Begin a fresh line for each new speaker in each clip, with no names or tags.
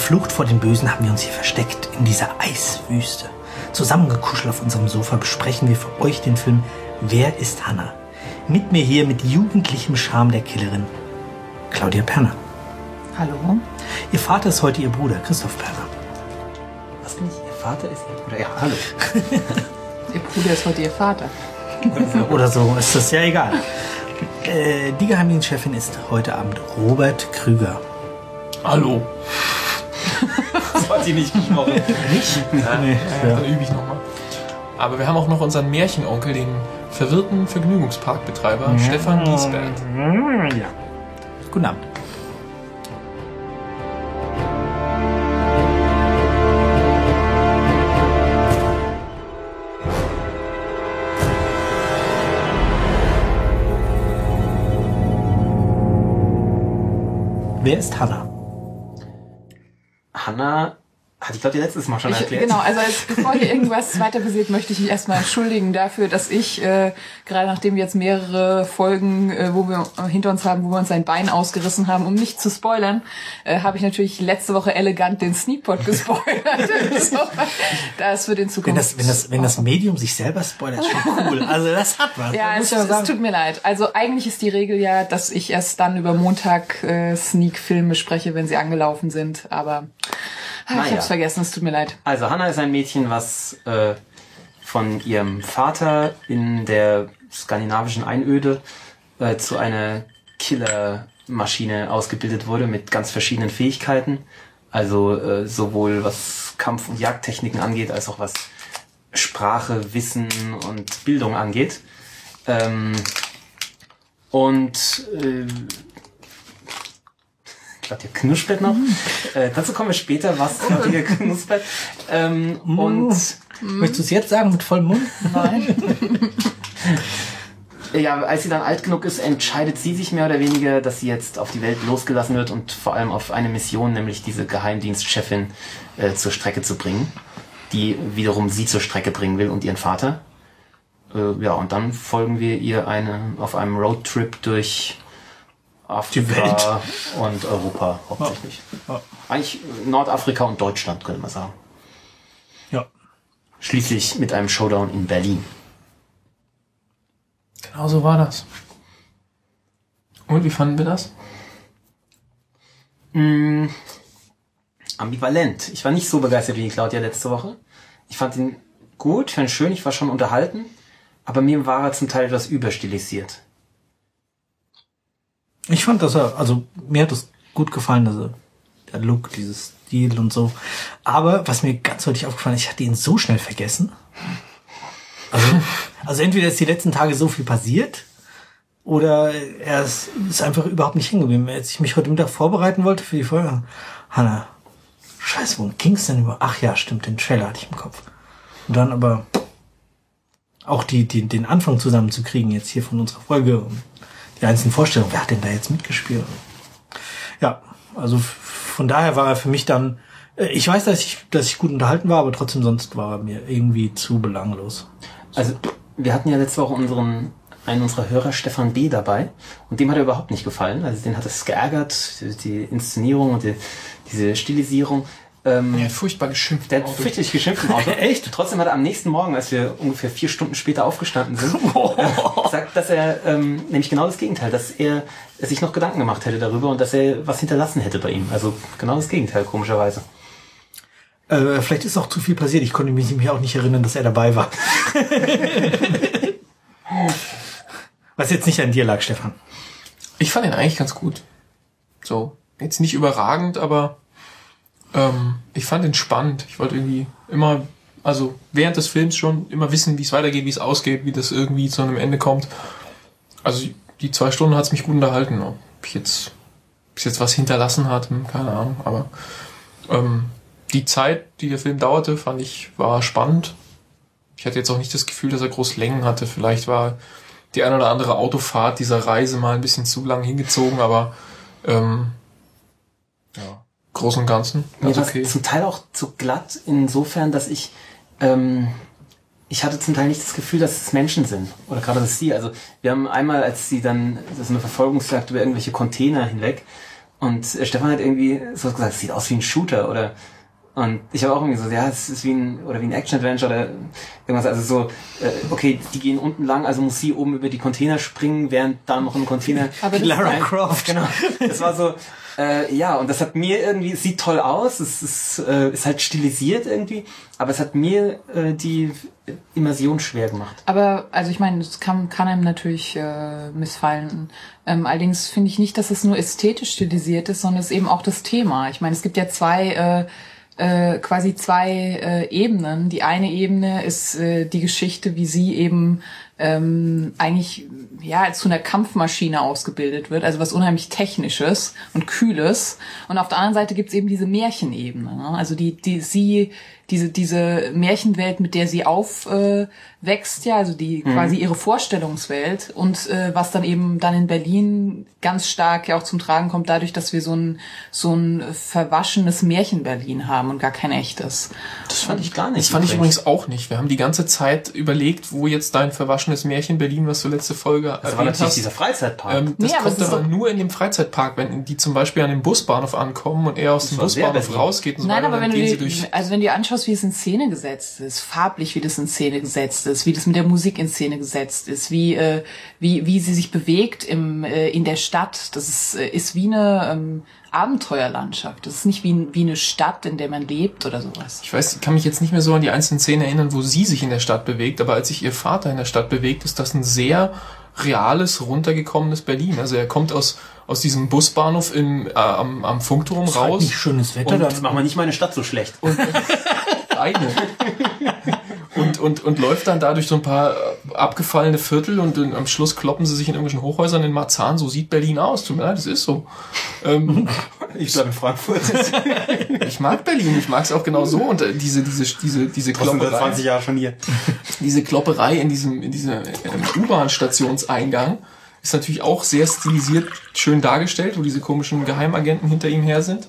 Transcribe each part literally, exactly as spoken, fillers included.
Flucht vor den Bösen haben wir uns hier versteckt, in dieser Eiswüste. Zusammengekuschelt auf unserem Sofa besprechen wir für euch den Film Wer ist Hannah? Mit mir hier mit jugendlichem Charme der Killerin, Claudia Perner.
Hallo.
Ihr Vater ist heute ihr Bruder, Christoph Perner. Was bin ich? Ihr Vater ist ihr Bruder? Ja, hallo.
Ihr Bruder ist heute ihr Vater.
Oder so, ist das ja egal. Äh, die Geheimdienstchefin ist heute Abend Robert Krüger.
Hallo. Das hat sie nicht gesprochen.
Nicht?
Ja, nee, ja. Dann übe ich nochmal. Aber wir haben auch noch unseren Märchenonkel, den verwirrten Vergnügungsparkbetreiber ja. Stefan Giesbert.
Ja. Guten Abend. Wer ist Hannah?
Hannah hatte ich glaube die letztes Mal schon
ich,
erklärt.
Genau, also als, bevor hier irgendwas weiter passiert, möchte ich mich erstmal entschuldigen dafür, dass ich, äh, gerade nachdem wir jetzt mehrere Folgen, äh, wo wir äh, hinter uns haben, wo wir uns ein Bein ausgerissen haben, um nicht zu spoilern, äh, habe ich natürlich letzte Woche elegant den Sneakpot gespoilert. So, das wird in Zukunft...
Wenn das, wenn das, wenn das Medium sich selber spoilert, ist schon cool. Also das hat was.
Ja, es, es tut mir leid. Also eigentlich ist die Regel ja, dass ich erst dann über Montag äh, Sneak-Filme spreche, wenn sie angelaufen sind, aber... Ich naja. hab's vergessen, es tut mir leid.
Also Hannah ist ein Mädchen, was äh, von ihrem Vater in der skandinavischen Einöde äh, zu einer Killermaschine ausgebildet wurde mit ganz verschiedenen Fähigkeiten. Also äh, sowohl was Kampf- und Jagdtechniken angeht, als auch was Sprache, Wissen und Bildung angeht. Ähm, und äh, Claudia knuspert noch. Mhm. Äh, dazu kommen wir später, was Claudia knuspert. Ähm, mhm. Und
mhm. Möchtest du es jetzt sagen mit vollem Mund?
Nein.
Ja, als sie dann alt genug ist, entscheidet sie sich mehr oder weniger, dass sie jetzt auf die Welt losgelassen wird und vor allem auf eine Mission, nämlich diese Geheimdienstchefin äh, zur Strecke zu bringen, die wiederum sie zur Strecke bringen will und ihren Vater. Äh, ja, und dann folgen wir ihr eine auf einem Roadtrip durch Afrika und Europa hauptsächlich. Ja. Ja. Eigentlich Nordafrika und Deutschland, könnte man sagen.
Ja.
Schließlich mit einem Showdown in Berlin.
Genau so war das. Und wie fanden wir das?
Mm, ambivalent. Ich war nicht so begeistert wie die Claudia letzte Woche. Ich fand ihn gut, ich fand ihn schön, ich war schon unterhalten, aber mir war er zum Teil etwas überstilisiert.
Ich fand, dass er, also mir hat es gut gefallen, also der Look, dieses Stil und so. Aber was mir ganz deutlich aufgefallen ist, ich hatte ihn so schnell vergessen. Also, also entweder ist die letzten Tage so viel passiert oder er ist, ist einfach überhaupt nicht hingeblieben. Als ich mich heute Mittag vorbereiten wollte für die Folge, Hannah, scheiße, wo ging's denn über? Ach ja, stimmt, den Trailer hatte ich im Kopf. Und dann aber auch die, die, den Anfang zusammenzukriegen jetzt hier von unserer Folge. Die einzelnen Vorstellungen, wer hat denn da jetzt mitgespielt? Ja, also von daher war er für mich dann, ich weiß, dass ich, dass ich gut unterhalten war, aber trotzdem sonst war er mir irgendwie zu belanglos.
Also wir hatten ja letzte Woche unseren, einen unserer Hörer, Stefan B. dabei, und dem hat er überhaupt nicht gefallen. Also den hat es geärgert, die Inszenierung und die, diese Stilisierung. Ähm,
er hat furchtbar geschimpft.
Der hat fürchterlich geschimpft im Auto. Echt? Trotzdem hat er am nächsten Morgen, als wir ungefähr vier Stunden später aufgestanden sind, äh, gesagt, dass er ähm, nämlich genau das Gegenteil, dass er, er sich noch Gedanken gemacht hätte darüber und dass er was hinterlassen hätte bei ihm. Also genau das Gegenteil, komischerweise.
Äh, vielleicht ist auch zu viel passiert. Ich konnte mich nämlich auch nicht erinnern, dass er dabei war. Was jetzt nicht an dir lag, Stefan.
Ich fand ihn eigentlich ganz gut. So, jetzt nicht überragend, aber ähm, ich fand ihn spannend. Ich wollte irgendwie immer, also während des Films schon immer wissen, wie es weitergeht, wie es ausgeht, wie das irgendwie zu einem Ende kommt. Also die zwei Stunden hat es mich gut unterhalten. Ob ich jetzt, ob es jetzt was hinterlassen hat, keine Ahnung. Aber ähm, die Zeit, die der Film dauerte, fand ich, war spannend. Ich hatte jetzt auch nicht das Gefühl, dass er groß Längen hatte. Vielleicht war die eine oder andere Autofahrt dieser Reise mal ein bisschen zu lang hingezogen, aber ähm, ja, Großen und Ganzen ganz
Mir
okay.
Zum Teil auch zu glatt, insofern, dass ich ähm, ich hatte zum Teil nicht das Gefühl, dass es Menschen sind. Oder gerade das sie. Also wir haben einmal, als sie dann, das ist eine Verfolgungsjagd über irgendwelche Container hinweg, Und äh, Stefan hat irgendwie so gesagt, es sieht aus wie ein Shooter oder und ich habe auch irgendwie so, ja, es ist wie ein oder wie ein Action-Adventure oder irgendwas, also so, äh, okay, die gehen unten lang, also muss sie oben über die Container springen, während da noch ein Container...
Aber das
Lara
ist
Croft.
Genau, das war so, äh, ja, und das hat mir irgendwie, es sieht toll aus, es ist, äh, ist halt stilisiert irgendwie, aber es hat mir äh, die Immersion schwer gemacht.
Aber, also ich meine, das kann, kann einem natürlich äh, missfallen. Ähm, allerdings finde ich nicht, dass es nur ästhetisch stilisiert ist, sondern es ist eben auch das Thema. Ich meine, es gibt ja zwei... Äh, Äh, quasi zwei äh, Ebenen. Die eine Ebene ist äh, die Geschichte, wie sie eben ähm, eigentlich ja zu einer Kampfmaschine ausgebildet wird, also was unheimlich Technisches und Kühles. Und auf der anderen Seite gibt's eben diese Märchenebene, ne? Also die die sie diese diese Märchenwelt, mit der sie aufwächst, äh, ja, also die mhm. quasi ihre Vorstellungswelt und äh, was dann eben dann in Berlin ganz stark ja auch zum Tragen kommt, dadurch, dass wir so ein so ein verwaschenes Märchen-Berlin haben und gar kein echtes.
Das fand ich gar nicht.
Das fand ich übrigens auch nicht. Wir haben die ganze Zeit überlegt, wo jetzt dein verwaschenes Märchen Berlin, was du letzte Folge
das war natürlich hast, dieser Freizeitpark.
Ähm, das
nee,
kommt aber, aber nur in dem Freizeitpark, wenn die zum Beispiel an dem Busbahnhof ankommen und er aus dem Busbahnhof rausgeht und so
Nein,
weiter,
aber wenn
dann
du
gehen
die,
sie durch.
also wenn du dir anschaust, wie es in Szene gesetzt ist, farblich, wie das in Szene gesetzt ist, wie das mit der Musik in Szene gesetzt ist, wie äh, wie wie sie sich bewegt im äh, in der Stadt, das ist äh, ist wie eine ähm, Abenteuerlandschaft. Das ist nicht wie, wie eine Stadt, in der man lebt oder sowas.
Ich weiß, ich kann mich jetzt nicht mehr so an die einzelnen Szenen erinnern, wo sie sich in der Stadt bewegt, aber als sich ihr Vater in der Stadt bewegt, ist das ein sehr reales, runtergekommenes Berlin. Also er kommt aus aus diesem Busbahnhof im, äh, am, am Funkturm
ist
raus.
Halt nicht schönes Wetter.
Und
Dann
das machen wir nicht meine Stadt so schlecht.
Und, eine. Und, und, und läuft dann da durch so ein paar abgefallene Viertel und, und am Schluss kloppen sie sich in irgendwelchen Hochhäusern in Marzahn. So sieht Berlin aus. Tut mir leid, das ist so. Ähm,
ich bleibe in Frankfurt.
Ich mag Berlin, ich mag es auch genau so. Und äh, diese, diese, diese, diese Klopperei.
zwanzig Jahre schon hier.
Diese Klopperei in diesem, in diesem ähm, U-Bahn-Stationseingang ist natürlich auch sehr stilisiert, schön dargestellt, wo diese komischen Geheimagenten hinter ihm her sind.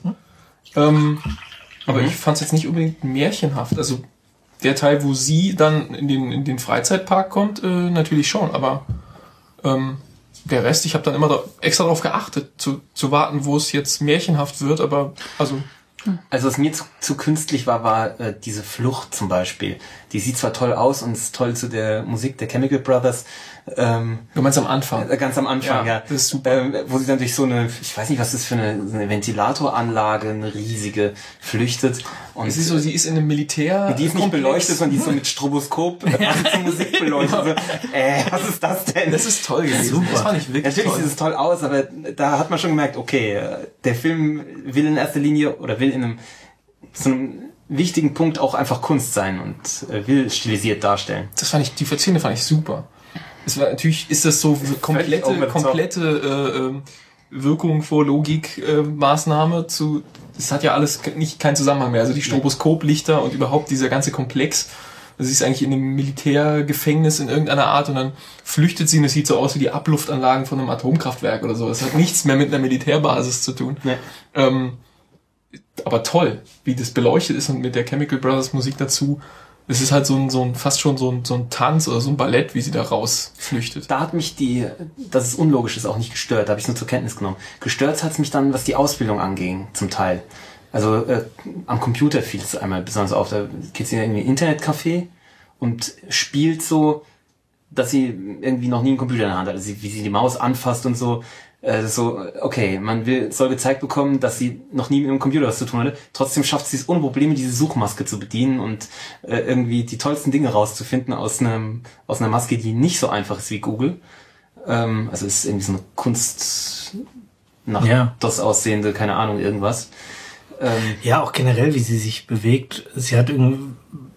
Ähm, aber mhm. ich fand es jetzt nicht unbedingt märchenhaft. Also der Teil, wo sie dann in den, in den Freizeitpark kommt, äh, natürlich schon. Aber ähm, der Rest, ich habe dann immer da extra darauf geachtet, zu, zu warten, wo es jetzt märchenhaft wird. Aber also...
Also was mir zu, zu künstlich war, war äh, diese Flucht zum Beispiel. Die sieht zwar toll aus und ist toll zu der Musik der Chemical Brothers. Ähm,
du meinst am Anfang?
Äh, ganz am Anfang, ja. ja.
Das ist super.
Ähm, wo sie dann durch so eine, ich weiß nicht, was das ist für eine, so eine Ventilatoranlage, eine riesige, flüchtet. Und
es ist so, sie ist in einem Militär.
Die ist nicht Komplex. beleuchtet, sondern die ist so mit Stroboskop ja. zur Musik beleuchtet. So, äh, was ist das denn?
Das ist toll gewesen.
Super.
Das fand ich wirklich
Natürlich
toll.
sieht es toll aus, aber da hat man schon gemerkt, okay, der Film will in erster Linie oder will in einem so einem wichtigen Punkt auch einfach Kunst sein und äh, will stilisiert darstellen.
Das fand ich, die Szene fand ich super. Es war, natürlich ist das so komplette, komplette äh, Wirkung vor Logik äh, Maßnahme zu, es hat ja alles nicht keinen Zusammenhang mehr. Also die Stroboskoplichter und überhaupt dieser ganze Komplex. Sie ist eigentlich in einem Militärgefängnis in irgendeiner Art und dann flüchtet sie und es sieht so aus wie die Abluftanlagen von einem Atomkraftwerk oder so. Es hat nichts mehr mit einer Militärbasis zu tun.
Nee.
Ähm, aber toll, wie das beleuchtet ist und mit der Chemical Brothers Musik dazu. Es ist halt so ein, so ein, fast schon so ein, so ein Tanz oder so ein Ballett, wie sie da rausflüchtet.
Da hat mich die, dass es unlogisch ist, auch nicht gestört. Da habe ich nur zur Kenntnis genommen. Gestört hat es mich dann, was die Ausbildung anging, zum Teil. Also äh, am Computer fiel es einmal besonders auf. Da geht sie in irgendwie ein Internetcafé und spielt so, dass sie irgendwie noch nie einen Computer in der Hand hat. Also wie sie die Maus anfasst und so. Äh, so, okay, man will, soll gezeigt bekommen, dass sie noch nie mit einem Computer was zu tun hatte. Trotzdem schafft sie es ohne Probleme, diese Suchmaske zu bedienen und äh, irgendwie die tollsten Dinge rauszufinden aus einem aus einer Maske, die nicht so einfach ist wie Google. Ähm, also es ist irgendwie so eine Kunst nach
ja.
das aussehende, keine Ahnung, irgendwas. Ähm,
ja, auch generell, wie sie sich bewegt. Sie hat irgendwie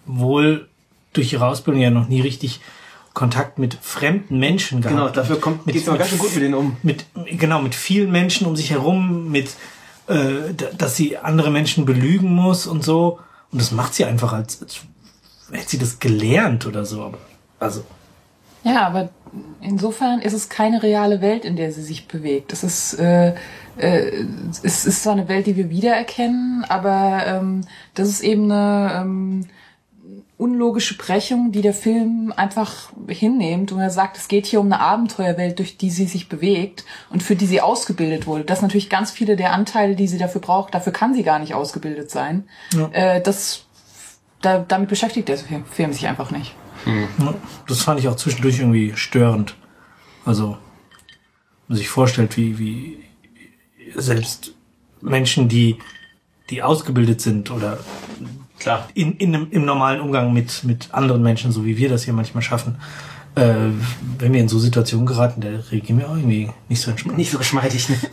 wohl durch ihre Ausbildung ja noch nie richtig Kontakt mit fremden Menschen gehabt.
Genau, dafür kommt
mit,
geht's aber ganz schön gut mit denen um.
Mit, genau, mit vielen Menschen um sich herum, mit, äh, dass sie andere Menschen belügen muss und so. Und das macht sie einfach, als, als hätte sie das gelernt oder so. Also.
Ja, aber insofern ist es keine reale Welt, in der sie sich bewegt. Es ist, äh, äh, es ist zwar eine Welt, die wir wiedererkennen, aber ähm, das ist eben eine, ähm, unlogische Brechung, die der Film einfach hinnimmt und er sagt, es geht hier um eine Abenteuerwelt, durch die sie sich bewegt und für die sie ausgebildet wurde. Das natürlich ganz viele der Anteile, die sie dafür braucht, dafür kann sie gar nicht ausgebildet sein. Ja. Äh, das, da, damit beschäftigt der Film sich einfach nicht.
Mhm. Ja, das fand ich auch zwischendurch irgendwie störend. Also, wenn man sich vorstellt, wie, wie selbst Menschen, die, die ausgebildet sind oder klar in, in einem, im normalen Umgang mit, mit anderen Menschen, so wie wir das hier manchmal schaffen, äh, wenn wir in so Situationen geraten, da reagieren wir auch irgendwie nicht so entspannt.
Nicht so geschmeidig, ne?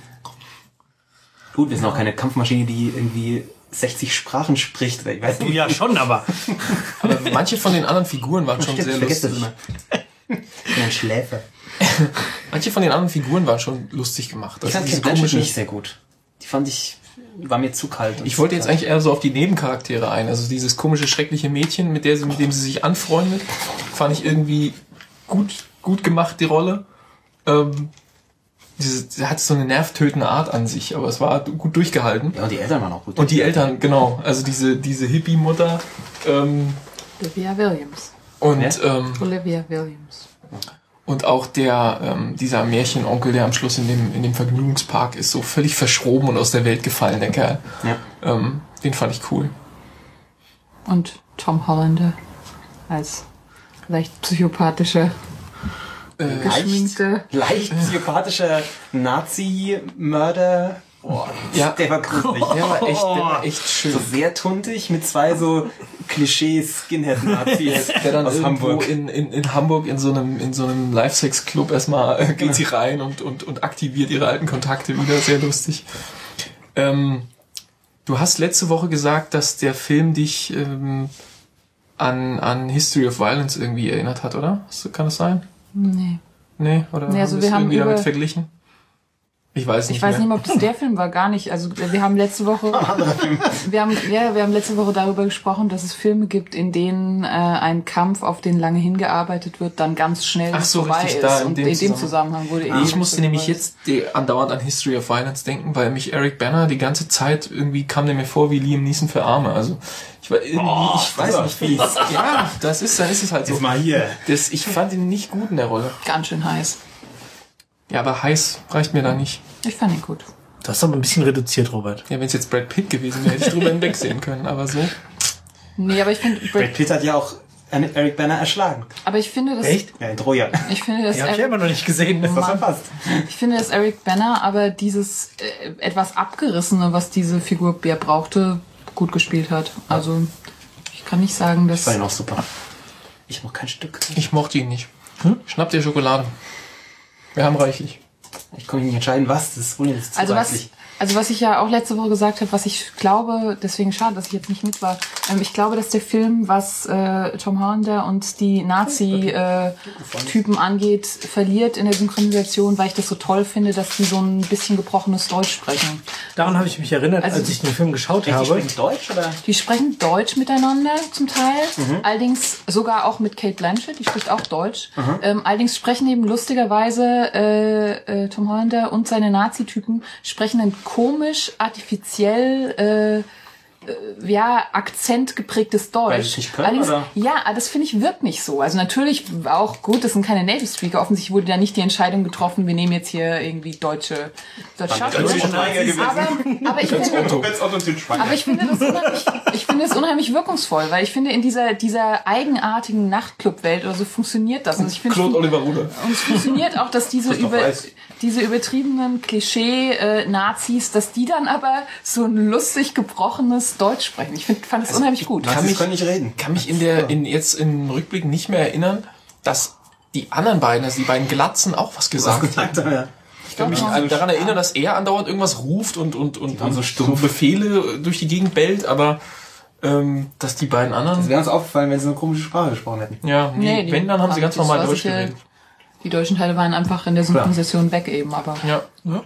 Gut, wir sind auch keine Kampfmaschine, die irgendwie sechzig Sprachen spricht. Ich weiß nicht.
Ja, schon, aber.
aber manche von den anderen Figuren waren schon sehr lustig.
Das immer. Ich bin ein Schläfer.
Manche von den anderen Figuren waren schon lustig gemacht.
Ich fand die komische nicht sehr gut. Die fand ich, war mir zu kalt.
Ich wollte jetzt eigentlich eher so auf die Nebencharaktere ein. Also dieses komische, schreckliche Mädchen, mit der sie, mit dem sie sich anfreundet, fand ich irgendwie gut, gut gemacht, die Rolle. Ähm, diese, sie hat so eine nervtötende Art an sich, aber es war gut durchgehalten.
Ja, und die Eltern waren auch gut.
Und die Eltern, genau. Also diese, diese Hippie-Mutter. Ähm,
Olivia Williams.
Und, ja? ähm,
Olivia Williams.
Und auch der, ähm, dieser Märchenonkel, der am Schluss in dem, in dem Vergnügungspark ist, so völlig verschroben und aus der Welt gefallen, der Kerl.
Ja.
Ähm, den fand ich cool.
Und Tom Hollander als leicht psychopathischer,
äh,
geschminkte...
Leicht, leicht psychopathischer Nazi-Mörder. Oh,
ja.
Der war gruselig.
Der war echt, der war echt schön.
So sehr tuntig mit zwei so Klischee-Skinhead-Nazis
der dann
aus
irgendwo
Hamburg.
In, in, in Hamburg in so einem, in so einem Live-Sex-Club erstmal äh, geht sie rein und, und, und aktiviert ihre alten Kontakte wieder. Sehr lustig. Ähm, du hast letzte Woche gesagt, dass der Film dich ähm, an, an History of Violence irgendwie erinnert hat, oder? Kann das sein?
Nee.
Nee, oder
nee, also
haben
wir haben
irgendwie
über,
damit verglichen? Ich weiß nicht
Ich weiß
mehr.
nicht mehr, ob das der Film war, gar nicht. Also wir haben letzte Woche wir haben ja, wir haben letzte Woche darüber gesprochen, dass es Filme gibt, in denen äh, ein Kampf, auf den lange hingearbeitet wird, dann ganz schnell
Ach so,
vorbei
richtig,
ist.
da in
und
dem
in dem
Zusammenhang.
Zusammenhang wurde
Ah,
eh
ich musste nämlich
vorbei.
jetzt die, andauernd an History of Violence denken, weil mich Eric Bana die ganze Zeit irgendwie kam der mir vor wie Liam Neeson für Arme. Also ich war irgendwie,
Oh,
ich weiß nicht, wie ja, das ist, dann ist es halt so.
Jetzt mal hier.
Das, ich fand ihn nicht gut in der Rolle.
Ganz schön heiß.
Ja, aber heiß reicht mir da nicht.
Ich fand ihn gut.
Du hast aber ein bisschen reduziert, Robert.
Ja, wenn es jetzt Brad Pitt gewesen wäre, hätte ich drüber hinwegsehen können, aber so.
Nee, aber ich finde
Brad Pitt hat ja auch Eric Bana erschlagen.
Aber ich finde das
Echt?
Ja, in Troja.
Ich finde das
Die habe ich ja immer noch nicht gesehen.
Das war verpasst.
Ich finde, dass Eric Bana aber dieses äh, etwas abgerissene, was diese Figur Bär brauchte, gut gespielt hat. Also ich kann nicht sagen, dass...
Das war ja noch super. Ich noch kein Stück.
Ich mochte ihn nicht. Hm? Schnapp dir Schokolade. Wir haben reichlich.
Ich kann mich nicht entscheiden, was. Das ist wohl jetzt zu
Also was,
reichlich.
also was ich ja auch letzte Woche gesagt habe, was ich glaube, deswegen schade, dass ich jetzt nicht mit war, ähm, ich glaube, dass der Film, was äh, Tom Hollander und die Nazi-Typen äh, angeht, verliert in der Synchronisation, weil ich das so toll finde, dass die so ein bisschen gebrochenes Deutsch sprechen.
Daran habe ich mich erinnert,
Also
als ich den Film geschaut
Die
habe.
sprechen Deutsch, oder?
Die sprechen Deutsch miteinander zum Teil, mhm. allerdings sogar auch mit Cate Blanchett, die spricht auch Deutsch. Mhm. Ähm, allerdings sprechen eben lustigerweise äh, äh, Tom Hollander und seine Nazi-Typen sprechen ein komisch, artifiziell, äh, äh, ja, akzentgeprägtes Deutsch.
Weil sie nicht können,
allerdings,
oder?
ja, das finde ich wirkt nicht so. Also natürlich auch gut, das sind keine Native Speaker. Offensichtlich wurde da nicht die Entscheidung getroffen, wir nehmen jetzt hier irgendwie deutsche, deutsche Schauspieler. Aber, aber ich finde, aber ich finde das unheimlich, ich finde es unheimlich wirkungsvoll, weil ich finde in dieser dieser eigenartigen Nachtclub-Welt oder so funktioniert das. Und ich finde,
Claude Oliver Ruder.
und es funktioniert auch, dass diese über
weiß.
diese übertriebenen Klischee-Nazis, dass die dann aber so ein lustig gebrochenes Deutsch sprechen. Ich find, fand es unheimlich gut.
Kann
Nazis
mich-
können nicht reden.
kann mich in der in jetzt im Rückblick nicht mehr erinnern, dass die anderen beiden, also die beiden Glatzen, auch was gesagt haben.
Gesagt haben, ja.
Ich kann mich an- daran erinnern, dass er andauernd irgendwas ruft und und und,
waren
und
so
so,
stumpf.
Befehle durch die Gegend bellt, aber ähm, dass die beiden
Das
anderen,
wäre uns aufgefallen, wenn sie eine komische Sprache gesprochen hätten.
ja, nee,
Nee, die
wenn, dann haben sie
waren-
ganz
das
normal
war
Deutsch
sicher-
geredet.
Die deutschen Teile waren einfach in der Synchronisation weg eben, aber
Ja.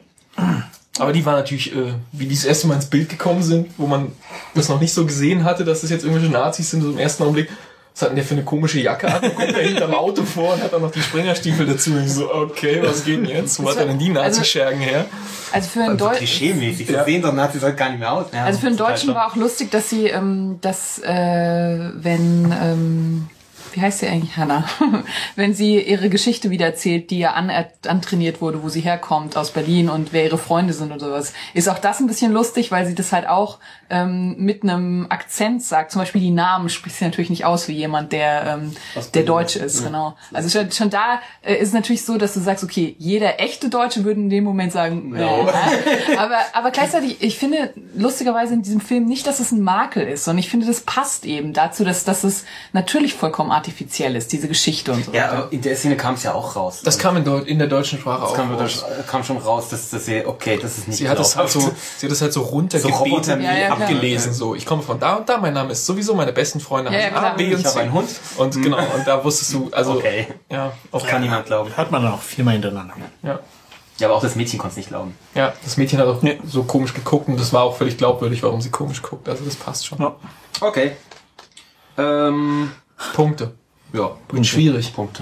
Aber die waren natürlich, äh, wie die das erste Mal ins Bild gekommen sind, wo man das noch nicht so gesehen hatte, dass das jetzt irgendwelche Nazis sind, so im ersten Augenblick Was hat denn der für eine komische Jacke an? Kommt er hinterm Auto vor und hat auch noch die Springerstiefel dazu. Und ich so, okay, was geht denn jetzt? Wo hat er denn die Nazi-Schergen her?
Also für einen
So
Deutschen...
klischee-mäßig.
Ja.
So sehen doch Nazis halt gar nicht mehr aus. Ja,
Also für einen
total
Deutschen
schon.
war auch lustig, dass sie, ähm, dass, äh, wenn, ähm, wie heißt sie eigentlich, Hannah? Wenn sie ihre Geschichte wieder erzählt, die ja an, antrainiert wurde, wo sie herkommt, aus Berlin und wer ihre Freunde sind und sowas, ist auch das ein bisschen lustig, weil sie das halt auch ähm, mit einem Akzent sagt. Zum Beispiel die Namen spricht sie natürlich nicht aus wie jemand, der ähm, der Deutsch ist, ja. Genau. Also schon, schon da äh, ist es natürlich so, dass du sagst, okay, jeder echte Deutsche würde in dem Moment sagen,
No.
äh, aber aber gleichzeitig, ich finde lustigerweise in diesem Film nicht, dass es ein Makel ist, sondern ich finde, das passt eben dazu, dass dass es natürlich vollkommen artifiziell ist, diese Geschichte und so.
Ja, aber in der Szene kam es ja auch raus.
Das kam in, Deu- in der deutschen Sprache
Das
auch
kam,
raus.
das kam schon raus, dass, dass sie, okay, das ist nicht
Sie hat es halt
glaubhaft.
so, sie hat es halt so
So
runtergebetet,
Roboter-
Ja, ja, klar.
abgelesen, so. Ich komme von da und da, mein Name ist sowieso, meine besten Freunde
Ja, ja,
haben A,
klar.
B und
Ich habe
C.
einen Hund.
Und genau, und da wusstest du, also,
Okay.
ja, auch,
Kann niemand glauben.
Hört man dann auch viermal hintereinander.
ja.
Ja, aber auch das Mädchen konnte es nicht glauben.
Ja, das Mädchen hat auch so komisch geguckt und das war auch völlig glaubwürdig, warum sie komisch guckt. Also das passt schon.
Ja.
Okay. Ähm,
Punkte.
ja.
Wird schwierig.
Punkte.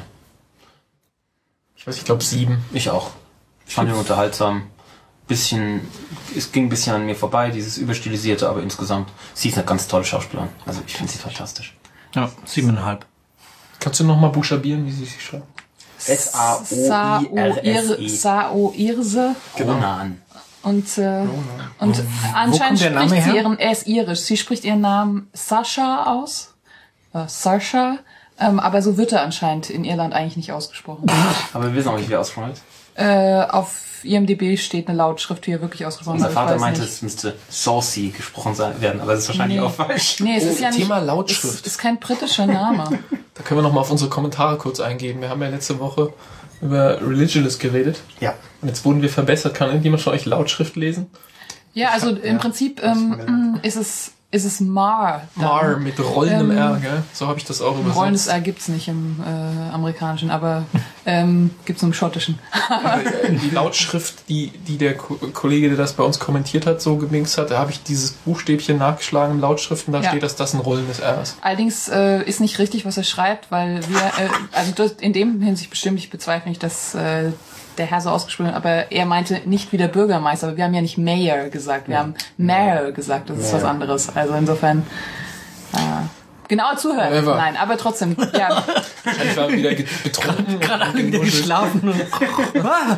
Ich weiß, ich glaube sieben.
Ich auch. Ich fand ihn unterhaltsam. Bisschen, es ging ein bisschen an mir vorbei, dieses Überstilisierte, aber insgesamt, sie ist eine ganz tolle Schauspielerin. Also ich finde sie fantastisch.
Ja, siebeneinhalb.
Kannst du nochmal buchstabieren, wie sie sich schreibt?
S A O I R S E.
Sao-Irse
Ronan.
und äh, und anscheinend
kommt der Name
spricht sie
her?
ihren, er ist irisch, sie spricht ihren Namen Sasha aus, äh, Sasha, ähm, aber so wird er anscheinend in Irland eigentlich nicht ausgesprochen.
Aber wir wissen auch nicht, wie er ausgesprochen wird.
äh, auf I M D B steht eine Lautschrift, wie er wirklich ausgesprochen
Unser
wird.
Vater
ich weiß
meinte,
nicht.
es müsste saucy gesprochen sein, werden, aber das ist wahrscheinlich
Nee.
auch falsch.
Nee, es
Oh,
ist ja nicht,
Thema
es
Lautschrift.
ist kein britischer Name.
Da können wir nochmal auf unsere Kommentare kurz eingehen. Wir haben ja letzte Woche über Religious geredet.
Ja.
Und jetzt wurden wir verbessert. Kann irgendjemand von euch Lautschrift lesen?
Ja, also im
ja,
Prinzip
hab's mal
ähm, ist es ist es Mar. dann.
Mar mit rollendem
Ähm,
R, gell? So habe ich das auch
Ein rollendes
übersetzt.
R gibt's nicht im äh, amerikanischen, aber ähm, gibt's nur im schottischen.
Die Lautschrift, die, die der Ko- Kollege, der das bei uns kommentiert hat, so gelinkt hat, da habe ich dieses Buchstäbchen nachgeschlagen in Lautschrift und da
Ja.
steht, dass das ein rollendes R ist.
Allerdings äh, ist nicht richtig, was er schreibt, weil wir, äh, also das, in dem Hinsicht bestimmt, ich bezweifle nicht, dass äh, der Herr so ausgesprochen hat, aber er meinte nicht wie der Bürgermeister, aber wir haben ja nicht Mayor gesagt, wir haben Mayor gesagt, das ist was anderes. Also insofern äh, genauer zuhören.
Whatever.
Nein, aber trotzdem, ja.
Wahrscheinlich war er wieder ge- betrunken.
Gerade alle wieder geschlafen. Und ah,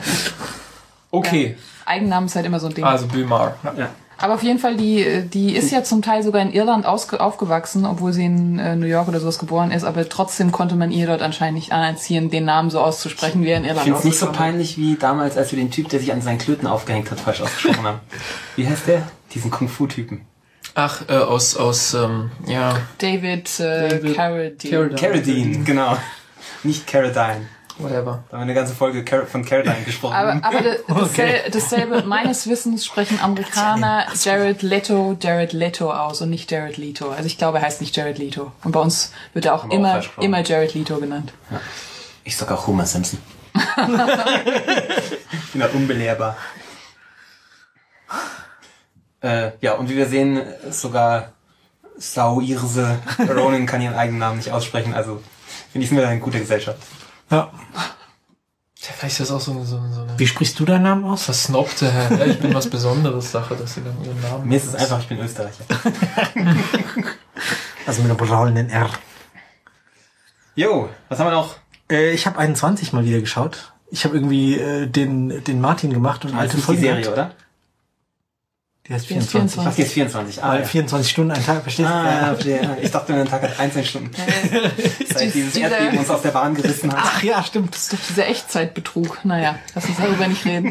Okay,
Eigennamen ist halt immer so ein Ding.
also Bill Maher.
Ja.
Aber auf jeden Fall, die, die ist ja zum Teil sogar in Irland ausge, aufgewachsen, obwohl sie in äh, New York oder sowas geboren ist, aber trotzdem konnte man ihr dort anscheinend nicht anerziehen, den Namen so auszusprechen, wie er in
Ich
Irland
finde es nicht so
ausgesprochen wird.
peinlich wie damals, als wir den Typ, der sich an seinen Klöten aufgehängt hat, falsch ausgesprochen haben. Wie heißt der? Diesen Kung-Fu-Typen.
Ach, äh, aus, aus, ähm, ja.
David, äh,
David
Carradine.
Carradine.
Carradine, genau. Nicht Caradine.
Whatever.
Da haben wir eine ganze Folge Car- von Caradine gesprochen.
Aber, aber de, dasselbe, dasselbe, meines Wissens sprechen Amerikaner Jared Leto, Jared Leto aus und nicht Jared Leto. Also ich glaube, er heißt nicht Jared Leto. Und bei uns wird er auch
Haben wir auch
immer,
falsch gesprochen.
immer Jared Leto genannt.
Ich sag auch Homer Simpson. Ich bin da unbelehrbar. Äh, ja, und wie wir sehen, sogar Sao-Irse Ronan kann ihren eigenen Namen nicht aussprechen, also finde ich, sind wir da in guter Gesellschaft.
ja.
Tja, vielleicht ist das auch so eine, so eine, so eine
Wie sprichst du deinen Namen aus?
versnobte, ja, ich bin was Besonderes Sache, dass sie dann ihren Namen...
Mir ist es einfach, ich bin Österreicher.
Also mit einem rollenden R.
Jo, was haben wir noch?
Äh, ich habe einundzwanzig mal wieder geschaut. Ich habe irgendwie äh, den, den Martin gemacht und
Das
alte
ist die
Folgen
Serie,
gehabt.
oder?
Die heißt
Die heißt
vierundzwanzig.
Ach, die ist vierundzwanzig. Ah,
Weil
ja.
vierundzwanzig Stunden ein Tag, verstehst du?
Ah,
Ja.
verstehe. Ich dachte, ein Tag hat einzelne Stunden. Seit dieses
Dieser-
Erdbeben uns aus der Bahn gerissen hat.
Ach ja, stimmt.
Das ist doch dieser Echtzeitbetrug. Naja, lass uns darüber nicht reden.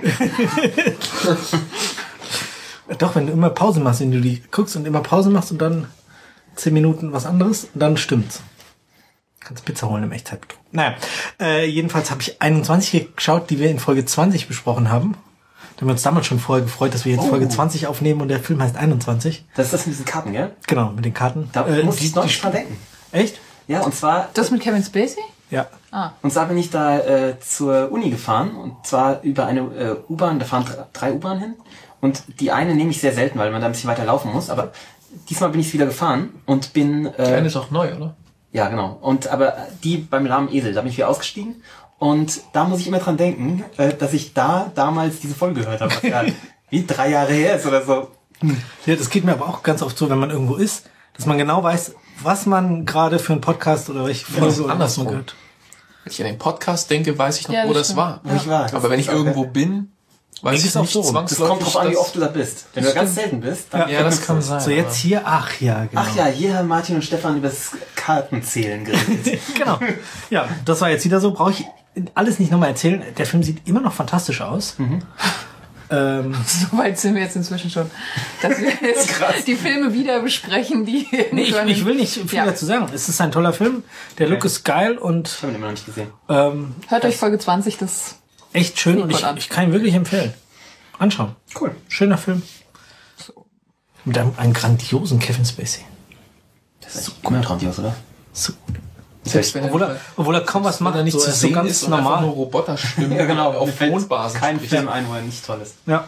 Doch, wenn du immer Pause machst, wenn du die guckst und immer Pause machst und dann zehn Minuten was anderes, dann stimmt's. Kannst Pizza holen im Echtzeitbetrug. Naja, äh, jedenfalls habe ich einundzwanzig geschaut, die wir in Folge zwanzig besprochen haben. Da haben wir uns damals schon vorher gefreut, dass wir jetzt
Oh.
Folge zwanzig aufnehmen und der Film heißt einundzwanzig.
Das ist das mit diesen Karten, gell?
Genau, mit den Karten.
Da
Äh,
muss
die-
ich noch
die-
dran denken.
Echt?
Ja, und zwar,
Das mit Kevin Spacey?
Ja.
Ah.
und zwar bin ich da äh, zur Uni gefahren, und zwar über eine äh, U-Bahn, da fahren dr- drei U-Bahnen hin. Und die eine nehme ich sehr selten, weil man da ein bisschen weiter laufen muss, aber diesmal bin ich wieder gefahren und bin...
Die eine
Äh,
ist auch neu, oder?
Ja, genau. Und aber die beim lahmen Esel, da bin ich wieder ausgestiegen. Und da muss ich immer dran denken, äh, dass ich da damals diese Folge gehört habe, was ja wie drei Jahre her ist oder so.
Ja, das geht mir aber auch ganz oft so, wenn man irgendwo ist, dass man genau weiß, was man gerade für einen Podcast oder welche Folge
ist
oder was man
andersrum.
gehört.
Wenn ich an den Podcast denke, weiß ich noch,
Ja, das
wo das
stimmt.
war.
Wo ich war. Das
Aber wenn ich
ist auch-
irgendwo bin, weiß
Ist
ich
auch
nicht
so. Das
Das
zwangsläufig.
kommt drauf an, wie
dass-
oft du da bist. Wenn du da ganz selten bist, dann
Ja, das kann sein.
So, jetzt hier, ach ja, genau.
Ach ja, hier haben Martin und Stefan über das Kartenzählen geredet.
Genau. Ja, das war jetzt wieder so. Brauche ich alles nicht nochmal erzählen. Der Film sieht immer noch fantastisch aus. Ähm,
So weit sind wir jetzt inzwischen schon, dass wir jetzt die Filme wieder besprechen, die
nee, ich,
irgendwann-
ich will nicht viel
Ja.
dazu sagen. Es ist ein toller Film. Der Look
Okay.
ist geil und
Ich habe ihn immer noch nicht gesehen.
ähm,
Hört euch Folge zwanzig das.
echt schön. Und ich,
Sequel an.
ich kann ihn wirklich empfehlen. Anschauen.
Cool.
Schöner Film. Mit einem, einem grandiosen Kevin Spacey.
Das ist immer grandios, oder?
So gut.
Selbst wenn
Obwohl
er,
er, obwohl er kaum was macht.
wenn er nicht
so,
zu
er ist so
sehen
ganz
ist und einfach
normal.
nur Roboterstimmen
Ja, genau.
auf
Mir fällt
Tonbasis.
kein
spricht.
Film ein, wo er nicht toll ist.
Ja.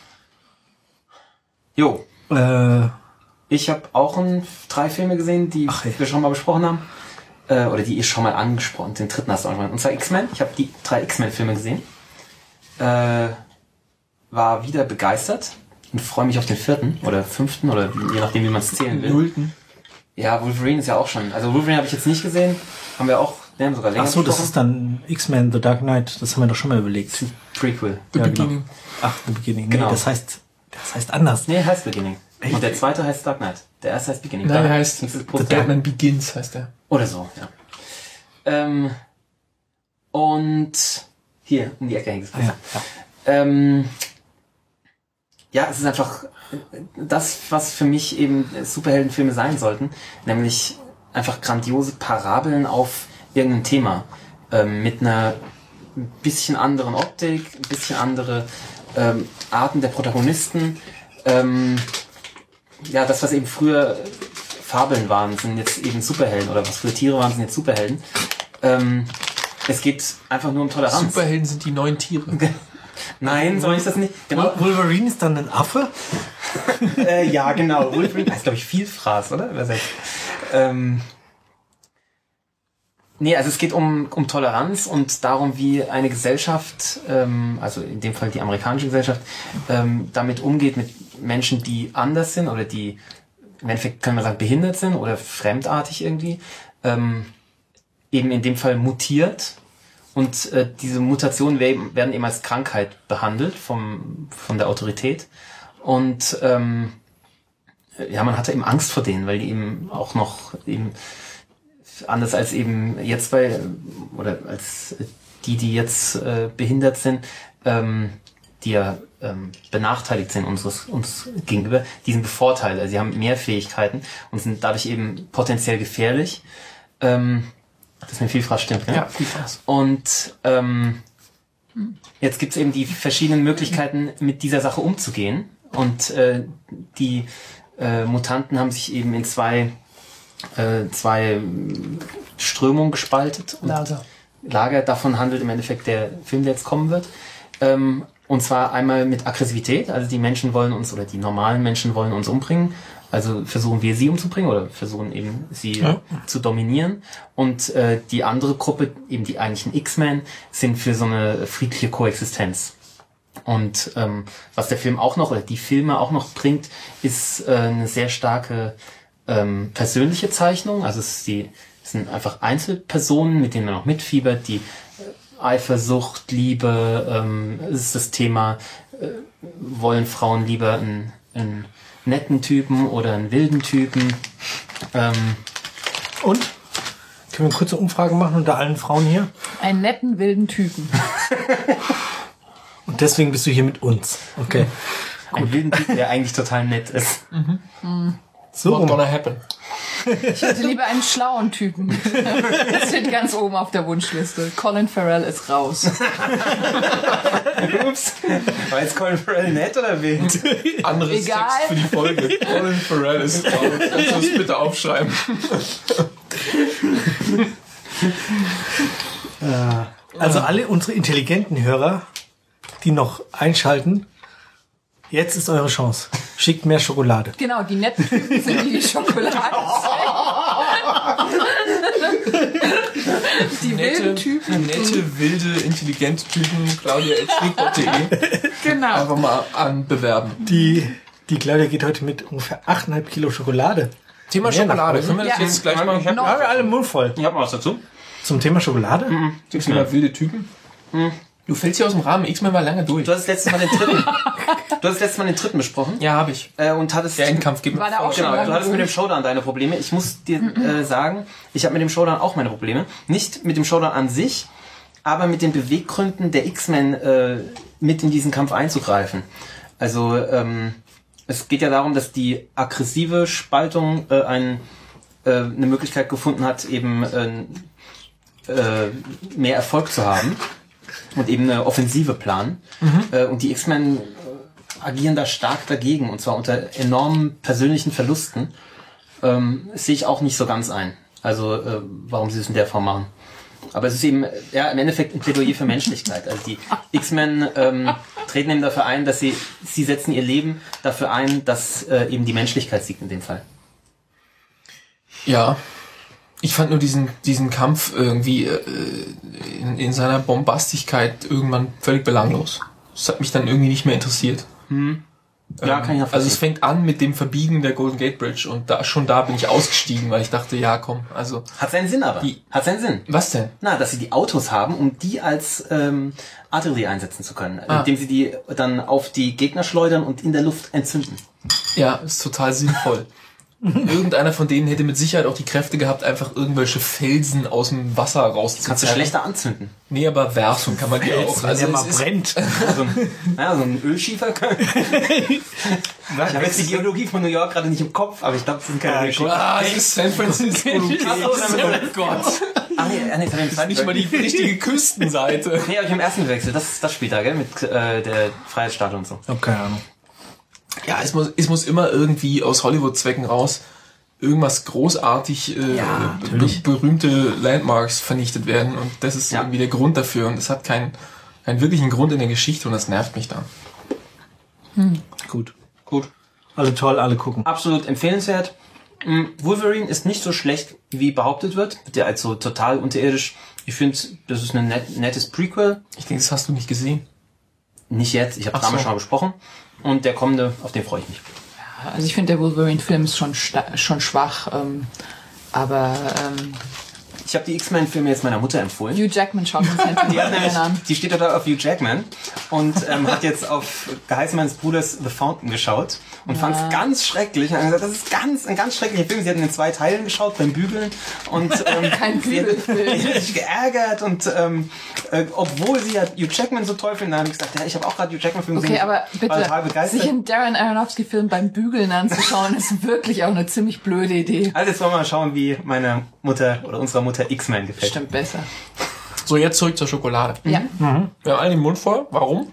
Jo.
Äh,
Ich habe auch ein, drei Filme gesehen, die
Ach, ey.
wir schon mal besprochen haben. Äh, oder die ihr schon mal angesprochen. Den dritten hast du angesprochen. Und zwar X-Men. Ich habe die drei X-Men-Filme gesehen. Äh, war wieder begeistert. Und freue mich auf den vierten oder fünften oder je nachdem, wie man es zählen will.
Nullten.
Ja, Wolverine ist ja auch schon. Also Wolverine habe ich jetzt nicht gesehen. Haben wir auch, wir haben sogar länger
ach so, das
besprochen.
ist dann X-Men The Dark Knight. Das haben wir doch schon mal überlegt.
Prequel.
The
Ja, genau.
Beginning.
Ach, The Beginning. Nee,
Genau.
das heißt, das heißt anders.
Nee, heißt Beginning. Und der zweite heißt Dark Knight. Der erste heißt Beginning.
Nein,
Da-
der heißt
das ist
The
Potenzial.
Batman Begins, heißt der.
Oder so, ja. Ähm, und hier, um die Ecke hängt es
Ah,
besser.
ja, ja.
Ähm, ja, es ist einfach das, was für mich eben Superheldenfilme sein sollten, nämlich einfach grandiose Parabeln auf irgendein Thema ähm, mit einer ein bisschen anderen Optik, ein bisschen andere ähm, Arten der Protagonisten. Ähm, ja, das, was eben früher Fabeln waren, sind jetzt eben Superhelden, oder was früher Tiere waren, sind jetzt Superhelden. Ähm, es geht einfach nur um Toleranz.
Superhelden sind die neuen Tiere.
Nein, so ist das nicht. Genau.
Wolverine ist dann ein Affe?
äh, ja, genau. Wolverine heißt, glaube ich, Vielfraß, oder? Übersetzt. Ähm, nee, also es geht um, um Toleranz und darum, wie eine Gesellschaft, ähm, also in dem Fall die amerikanische Gesellschaft, ähm, damit umgeht mit Menschen, die anders sind oder die, im Endeffekt können wir sagen, behindert sind oder fremdartig irgendwie, ähm, eben in dem Fall mutiert. Und äh, diese Mutationen we- werden eben als Krankheit behandelt vom, von der Autorität. Und ähm, ja, man hatte eben Angst vor denen, weil die eben auch noch eben anders als eben jetzt bei, oder als die, die jetzt äh, behindert sind, ähm, die ja ähm, benachteiligt sind unseres, uns gegenüber, die sind bevorteilt. Also sie haben mehr Fähigkeiten und sind dadurch eben potenziell gefährlich. Ähm, das mit Vielfraß stimmt, ne?
Ja, Vielfraß.
Und ähm, jetzt gibt's eben die verschiedenen Möglichkeiten, mit dieser Sache umzugehen. Und äh, die äh, Mutanten haben sich eben in zwei, äh, zwei Strömungen gespaltet. Und
Lager.
Lager, davon handelt im Endeffekt der Film, der jetzt kommen wird. Ähm, und zwar einmal mit Aggressivität, also die Menschen wollen uns, oder die normalen Menschen wollen uns umbringen. Also versuchen wir sie umzubringen oder versuchen eben sie
Ja.
zu dominieren. Und äh, die andere Gruppe, eben die eigentlichen X-Men, sind für so eine friedliche Koexistenz. Und ähm, was der Film auch noch, oder die Filme auch noch bringt, ist äh, eine sehr starke ähm, persönliche Zeichnung. Also es, ist die, es sind einfach Einzelpersonen, mit denen man noch mitfiebert, die äh, Eifersucht, Liebe, ähm, es ist das Thema, äh, wollen Frauen lieber einen, einen netten Typen oder einen wilden Typen. Ähm,
Und? Können wir eine kurze Umfrage machen unter allen Frauen hier?
Einen netten, wilden Typen.
Und deswegen bist du hier mit uns. Okay.
ein wilden Typ, der eigentlich total nett ist.
So
Not
rum.
gonna happen.
Ich hätte lieber einen schlauen Typen. Das steht ganz oben auf der Wunschliste. Colin Farrell ist raus.
Ups. War jetzt Colin Farrell nett oder wild?
Anderes
Egal.
Text für die Folge. Colin Farrell ist raus. Kannst du das bitte aufschreiben?
Also alle unsere intelligenten Hörer, die noch einschalten, jetzt ist eure Chance. Schickt mehr Schokolade.
Genau, die netten Typen sind die, die Schokolade. Die wilden
Nette,
Typen.
nette, wilde, intelligente Typen, claudia at sneak punkt de.
Genau.
Einfach mal anbewerben.
Die, die Claudia geht heute mit ungefähr acht Komma fünf Kilo Schokolade.
Thema
Mehr nach
Schokolade.
Hause?
Können wir das
Ja.
jetzt gleich mal...
Ich hab
Da haben wir alle den Mund voll.
Ich hab mal was dazu.
Zum Thema Schokolade?
Gibt's mal wilde Typen? Du fällst hier aus dem Rahmen. X-Men war lange durch.
Du hast das letzte Mal den dritten. Du hast das letzte Mal den dritten besprochen.
Ja, habe ich.
Äh, und hattest.
Der Endkampf gibt
War da auch schon
Genau,
lange
du hattest mit dem
durch.
Showdown deine Probleme. Ich muss dir äh, sagen, ich habe mit dem Showdown auch meine Probleme. Nicht mit dem Showdown an sich, aber mit den Beweggründen der X-Men äh, mit in diesen Kampf einzugreifen. Also ähm, es geht ja darum, dass die aggressive Spaltung äh, ein, äh, eine Möglichkeit gefunden hat, eben äh, äh, mehr Erfolg zu haben und eben eine Offensive planen. Äh, und die X-Men äh, agieren da stark dagegen, und zwar unter enormen persönlichen Verlusten. Ähm, das sehe ich auch nicht so ganz ein. Also äh, warum sie es in der Form machen. Aber es ist eben ja im Endeffekt ein Plädoyer für Menschlichkeit. Also die X-Men ähm, treten eben dafür ein, dass sie sie setzen ihr Leben dafür ein, dass äh, eben die Menschlichkeit siegt in dem Fall.
Ja. Ich fand nur diesen, diesen Kampf irgendwie äh, in, in seiner Bombastigkeit irgendwann völlig belanglos. Das hat mich dann irgendwie nicht mehr interessiert.
Ja, kann ich nachvollziehen.
Also es fängt an mit dem Verbiegen der Golden Gate Bridge und da schon da bin ich ausgestiegen, weil ich dachte, ja komm, also...
Hat seinen Sinn aber.
Die-
Hat seinen Sinn.
Was denn?
Na, dass sie die Autos haben, um die als ähm, Artillerie einsetzen zu können.
Ah.
Indem sie die dann auf die Gegner schleudern und in der Luft entzünden.
Ja, ist total sinnvoll. Irgendeiner von denen hätte mit Sicherheit auch die Kräfte gehabt, einfach irgendwelche Felsen aus dem Wasser rauszuziehen.
Kannst du schlechter anzünden.
Nee, aber werfen kann man die auch.
Wenn der
es
mal
ist-
brennt.
So ein, ja, so ein Ölschiefer. Ich habe jetzt die Geologie von New York gerade nicht im Kopf, aber ich glaube, das sind keine
Ja,
Ah, es ist San Francisco. du
Ach so,
Keks.
damit-
Oh Gott.
Ach nee, ah, nee, das hab ich im zweiten
Nicht mal die richtige Küstenseite.
Nee, hab ich im ersten gewechselt. Das, das spielt da, gell? Mit äh, der Freiheitsstatue und so.
Ich hab keine Ahnung.
Ja, es muss, es muss immer irgendwie aus Hollywood-Zwecken raus irgendwas großartig äh,
Ja,
be berühmte Landmarks vernichtet werden und das ist
Ja.
irgendwie der Grund dafür und es hat keinen keinen wirklichen Grund in der Geschichte und das nervt mich dann.
Gut.
Gut.
Alle toll, alle gucken.
Absolut empfehlenswert. Mm, Wolverine ist nicht so schlecht, wie behauptet wird. Der als so total unterirdisch. Ich finde, das ist ein net, nettes Prequel.
Ich denke, das hast du nicht gesehen.
Nicht jetzt, ich habe
Ach
damals
so.
schon mal besprochen. Und der kommende, auf den freue ich mich.
Also ich finde, der Wolverine-Film ist schon, sta- schon schwach. Ähm, aber ähm,
Ich habe die X-Men-Filme jetzt meiner Mutter empfohlen.
Hugh Jackman schaut uns halt
Die, hat nämlich,
gerne an.
die steht total auf Hugh Jackman und ähm, hat jetzt auf Geheiß meines Bruders The Fountain geschaut und fand es ganz schrecklich. Und hat gesagt, das ist ganz, ein ganz schrecklicher Film. Sie hat ihn in zwei Teilen geschaut beim Bügeln und ähm,
Kein
sie hat
Bügelfilm.
sie hat sich geärgert und ähm, äh, obwohl sie ja Hugh Jackman so toll findet, habe ich gesagt, ja, ich habe auch gerade Hugh Jackman-Film
Okay, aber bitte,
total begeistert.
sich einen Darren Aronofsky-Film beim Bügeln anzuschauen, ist wirklich auch eine ziemlich blöde Idee.
Also jetzt wollen wir mal schauen, wie meiner Mutter oder unserer Mutter X-Men gefällt.
Stimmt besser.
So, jetzt zurück zur Schokolade.
Ja.
Wir haben alle den Mund voll. Warum?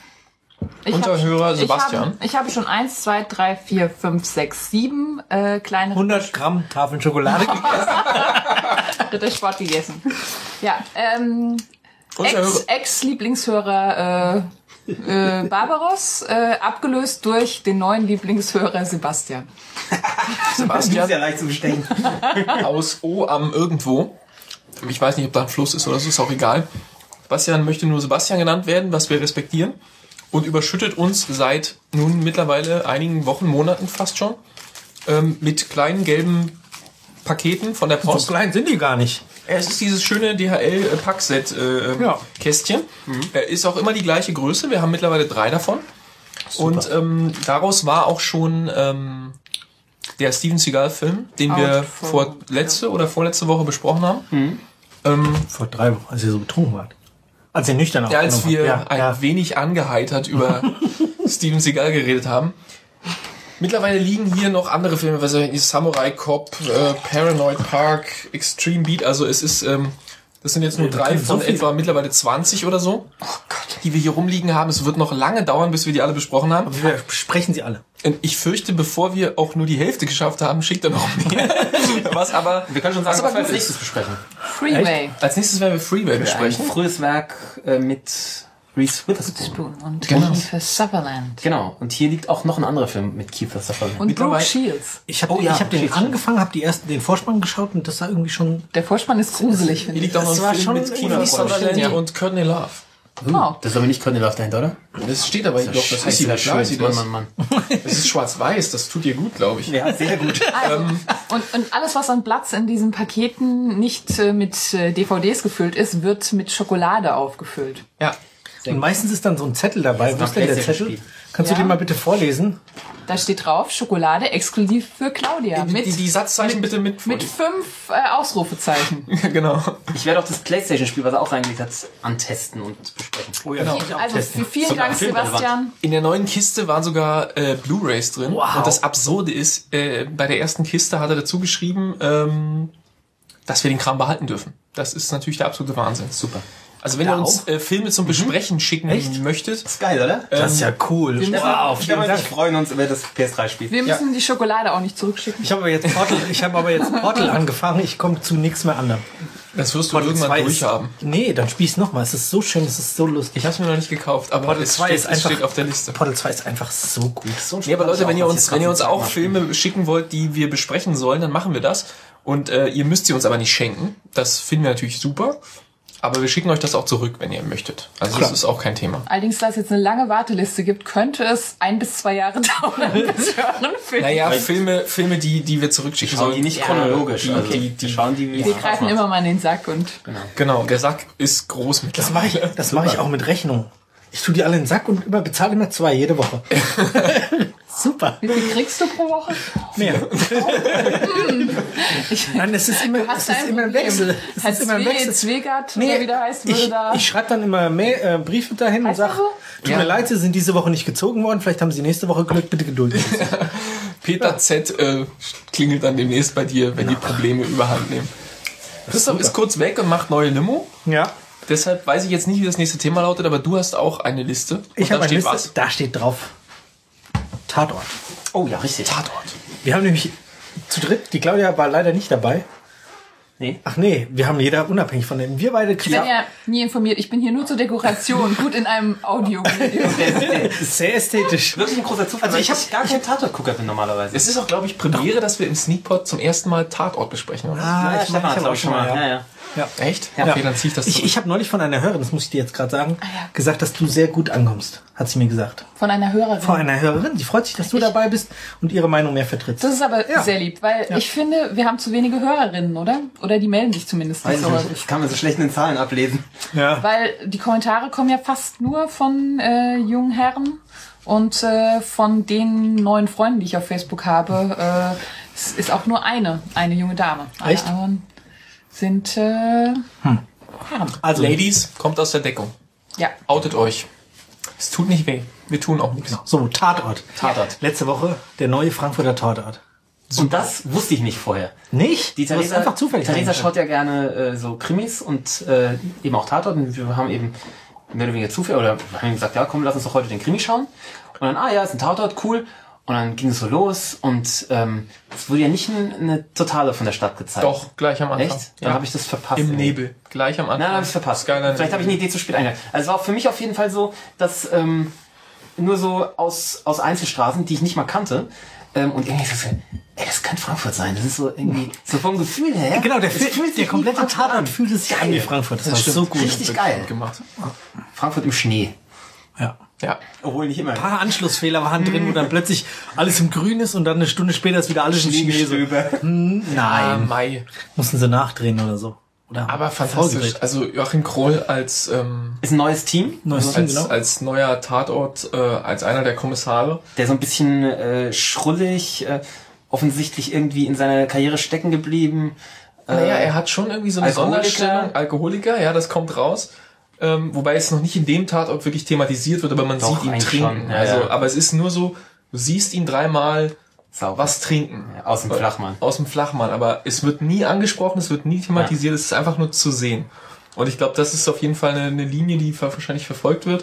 Ich
Unterhörer
hab-
Sebastian.
Ich habe, ich habe schon eins, zwei, drei, vier, fünf, sechs, sieben äh, kleine
hundert Gramm Tafeln Schokolade gegessen.
Rittersport gegessen. Ja, ähm,
Unterhörer,
Ex- Ex-Lieblingshörer äh, äh, Barbaros, äh, abgelöst durch den neuen Lieblingshörer Sebastian.
Das ist
Sebastian
ja leicht zu bestechen.
aus O am irgendwo. Ich weiß nicht, ob da ein Fluss ist oder so, ist auch egal. Sebastian möchte nur Sebastian genannt werden, was wir respektieren. Und überschüttet uns seit nun mittlerweile einigen Wochen, Monaten fast schon, ähm, mit kleinen gelben Paketen von der
So
Post.
klein sind die gar nicht.
Es ist dieses schöne D H L-Packset-Kästchen. Äh,
Ja.
Kästchen. Äh, ist auch immer die gleiche Größe. Wir haben mittlerweile drei davon. Und ähm, daraus war auch schon ähm, der Steven Seagal-Film, den
Out
wir
for-
vor letzte oder vorletzte Woche besprochen haben. Ähm,
Vor drei Wochen, als ihr so betrunken wart. Als ihr nüchtern
ja, als
aufgenommen
wir
habt.
ein
ja, ja.
wenig angeheitert über Steven Seagal geredet haben. Mittlerweile liegen hier noch andere Filme, was weiß ich, Samurai Cop, äh, Paranoid Park, Extreme Beat. Also es ist, ähm, das sind jetzt nur
Ja, da
drei
können so
von
viel-
etwa mittlerweile zwanzig oder so, die wir hier rumliegen haben. Es wird noch lange dauern, bis wir die alle besprochen haben.
Aber wir besprechen sie alle.
Und ich fürchte, bevor wir auch nur die Hälfte geschafft haben, schickt er noch mehr. Was aber,
Wir können schon
was
sagen, was
aber
wir als
gut
nächstes
ist.
besprechen.
Freeway.
Als nächstes werden wir Freeway
Ein
besprechen.
frühes Werk äh, mit Reese Witherspoon.
Spoon und
Genau.
Kiefer Sutherland.
Genau. Und hier liegt auch noch ein anderer Film mit Kiefer Sutherland.
Und Brooke
Mittlerweile-
Shields.
Ich habe
Oh ja,
ich hab den
Schicht.
angefangen, habe die ersten den Vorspann geschaut und das war irgendwie schon.
Der Vorspann ist gruselig,
Hier
finde ich.
liegt auch noch
Das
ein
war
Film
schon
mit Kiefer
irgendwie
Sutherland
ja.
und Courtney Love.
Oh.
Das ist aber nicht Courtney Love dahinter, oder?
Das steht aber doch, das ist
Scheiße,
sie,
das
klar ist sie
schön. Mann,
das.
Mann, Mann.
Das ist schwarz-weiß, das tut ihr gut, glaube ich.
Ja, sehr gut.
Also, und, und alles, was an Platz in diesen Paketen nicht äh, mit äh, D V Ds gefüllt ist, wird mit Schokolade aufgefüllt.
Ja.
Und meistens ist dann so ein Zettel dabei.
Das
Wo
ist
ist denn der
noch
Zettel?
PlayStation-Spiel.
Kannst
Ja.
du den mal bitte vorlesen?
Da steht drauf, Schokolade exklusiv für Claudia.
Die,
Mit,
die, die Satzzeichen bitte mit.
mit fünf äh, Ausrufezeichen.
Ja, genau.
Ich werde auch das PlayStation-Spiel, was er auch reingelegt hat, antesten und besprechen.
Oh ja,
Genau.
das muss ich auch
Also
testen.
vielen
Sogar
Dank,
filmrelevant.
Sebastian.
In der neuen Kiste waren sogar äh, Blu-Rays drin.
Wow.
Und das Absurde ist, äh, bei der ersten Kiste hat er dazu geschrieben, ähm, dass wir den Kram behalten dürfen. Das ist natürlich der absolute Wahnsinn.
Super.
Also wenn
Da
ihr uns
auch?
äh, Filme zum Besprechen schicken
Echt?
möchtet,
Das ist geil, oder?
Das ist ja cool.
Wir müssen-
Wow, vielen
Wir
Dank.
freuen uns über das P S drei Spiel.
Wir müssen die Schokolade auch nicht zurückschicken.
Ich habe aber jetzt Portal, ich habe aber jetzt Portal angefangen. Ich komme zu nichts mehr anderem.
das wirst du
Portal
irgendwann
zwei ist,
durchhaben.
Nee, dann spiel's nochmal. Es ist so schön, es ist so lustig.
Ich habe es mir noch nicht gekauft, aber
Portal
es
zwei
steht,
ist
es
einfach
steht auf der Liste.
Portal zwei ist einfach so gut. So ein
Nee, aber
Spaß.
Leute, wenn ihr
was
uns,
jetzt
wenn ihr uns
gerade
auch
machen.
Filme schicken wollt, die wir besprechen sollen, dann machen wir das. Und äh, ihr müsst sie uns aber nicht schenken. Das finden wir natürlich super. Aber wir schicken euch das auch zurück, wenn ihr möchtet. Also
Klar.
das ist auch kein Thema.
Allerdings, da es jetzt eine lange Warteliste gibt, könnte es ein bis zwei Jahre dauern, bis wir euren Film.
Naja, Filme, Filme, die, die wir zurückschicken
Schauen
sollen.
die nicht
Ja,
chronologisch.
die-
also
die- die-
schauen die, wie
wir greifen immer mal in den Sack und
Genau, der Sack ist groß mit.
Das mache ich, das mache ich auch mit Rechnung. Ich tue die alle in den Sack und immer bezahle immer zwei jede Woche. Super.
wie viel kriegst du pro Woche?
Mehr.
Ich,
Nein, es ist immer,
du hast
es ist
ein
immer ein
Problem.
Wechsel. Es
Herr
ist immer ein
Zwe,
Wechsel.
Zwegert,
Nee,
oder wie der heißt, würde
ich,
da...
ich schreibe dann immer Mail, äh, Briefe dahin und
Heißt er
sag,
so?
tut
Ja.
mir leid, Sie sind diese Woche nicht gezogen worden, vielleicht haben Sie nächste Woche Glück, bitte gedulden Sie sich.
Peter Z. Äh, klingelt dann demnächst bei dir, wenn die Probleme überhand nehmen. Christoph ist kurz weg und macht neue Limo.
Ja,
Deshalb weiß ich jetzt nicht, wie das nächste Thema lautet, aber du hast auch eine Liste. Und
ich
da
habe eine
steht
Liste, da steht drauf Tatort.
Oh ja, richtig.
Tatort.
Wir haben nämlich zu dritt, die Claudia war leider nicht dabei.
Nee.
Ach nee, wir haben jeder unabhängig von dem. Wir beide
Ich bin
kriegen
ja nie informiert. Ich bin hier nur zur Dekoration, gut in einem Audio-Video.
sehr ästhetisch.
Wirklich ein großer Zufall.
Also ich
weil
hab-
gar kein Tatort-Gucker bin normalerweise.
Es ist auch, glaube ich, Premiere, dass wir im Sneakpot zum ersten Mal Tatort besprechen, oder?
Ah,
ja,
ich
Stefan
mach-
hat
ich hab
auch schon mal. Ja, ja.
Ja.
Echt?
Ja.
Okay, dann zieh ich das
Ich,
zurück.
ich habe neulich von einer Hörerin, das muss ich dir jetzt gerade sagen,
ja.
gesagt, dass du sehr gut ankommst, hat sie mir gesagt.
Von einer Hörerin.
Von einer Hörerin, die freut sich, dass du dabei bist und ihre Meinung mehr vertrittst.
Das ist aber
Ja.
sehr lieb, weil ich finde, wir haben zu wenige Hörerinnen, oder? Oder die melden sich zumindest nicht
Weiß
so
ich
häufig.
nicht. Ich kann mir so schlecht in den Zahlen ablesen.
Ja.
Weil die Kommentare kommen ja fast nur von äh, jungen Herren und äh, von den neuen Freunden, die ich auf Facebook habe, äh, es ist auch nur eine, eine junge Dame. Alle
Echt?
anderen sind äh, Herren.
Also,
Ladies, kommt aus der Deckung.
Ja.
Outet euch. Es tut nicht weh. Wir tun auch nichts.
so, Tatort.
Tatort.
Letzte Woche der neue Frankfurter Tatort.
Und das wusste ich nicht vorher.
Nicht?
Die
Du hast
Theresa,
einfach zufällig
Theresa
reingeschaut.
schaut ja gerne äh, so Krimis und äh, eben auch Tatort. Und wir haben eben mehr oder weniger Zufall, oder wir haben gesagt, ja komm, lass uns doch heute den Krimi schauen. Und dann, ah ja, ist ein Tatort, cool. Und dann ging es so los und ähm, es wurde ja nicht ein, eine Totale von der Stadt gezeigt.
Doch, gleich am Anfang.
Echt? Dann habe ich das verpasst.
Im
irgendwie.
Nebel. Gleich am Anfang.
Nein, habe ich verpasst.
Skyline
Vielleicht habe ich eine Idee zu spät eingegangen. Also es war auch für mich auf jeden Fall so, dass ähm, nur so aus, aus Einzelstraßen, die ich nicht mal kannte, ähm, und irgendwie so, ey, das kann Frankfurt sein. Das ist so irgendwie, so vom Gefühl her.
Genau, der,
es
Film,
fühlt sich
der
wie
komplette
Frankfurt an.
Tatort fühlte sich an wie Frankfurt. Das, war
stimmt.
so gut.
Richtig geil.
gemacht.
Frankfurt im Schnee.
Ja.
Ja.
Obwohl nicht immer.
Ein paar Anschlussfehler waren drin, wo dann plötzlich alles im Grün ist und dann eine Stunde später ist wieder alles im Schnee. So.
Ah,
Nein,
Mai.
mussten sie nachdrehen oder so. Oder
Aber fantastisch.
vorgedreht.
Also Joachim Kroll als, ähm,
Ist ein neues Team,
Neues Team,
als,
genau.
als neuer Tatort, äh, als einer der Kommissare.
der so ein bisschen äh, schrullig, äh, offensichtlich irgendwie in seiner Karriere stecken geblieben.
Naja, er hat schon irgendwie so eine
Alkoholiker.
Sonderstellung. Alkoholiker, ja, das kommt raus. Ähm, wobei es noch nicht in dem Tatort wirklich thematisiert wird, aber man
Doch,
sieht ihn
eigentlich
trinken.
schon, ja,
also,
ja.
aber es ist nur so, du siehst ihn dreimal
Sauber.
was trinken.
Ja, aus dem Flachmann.
Aus dem Flachmann. Aber es wird nie angesprochen, es wird nie thematisiert, es ist einfach nur zu sehen. Und ich glaube, das ist auf jeden Fall eine, eine Linie, die ver- wahrscheinlich verfolgt wird.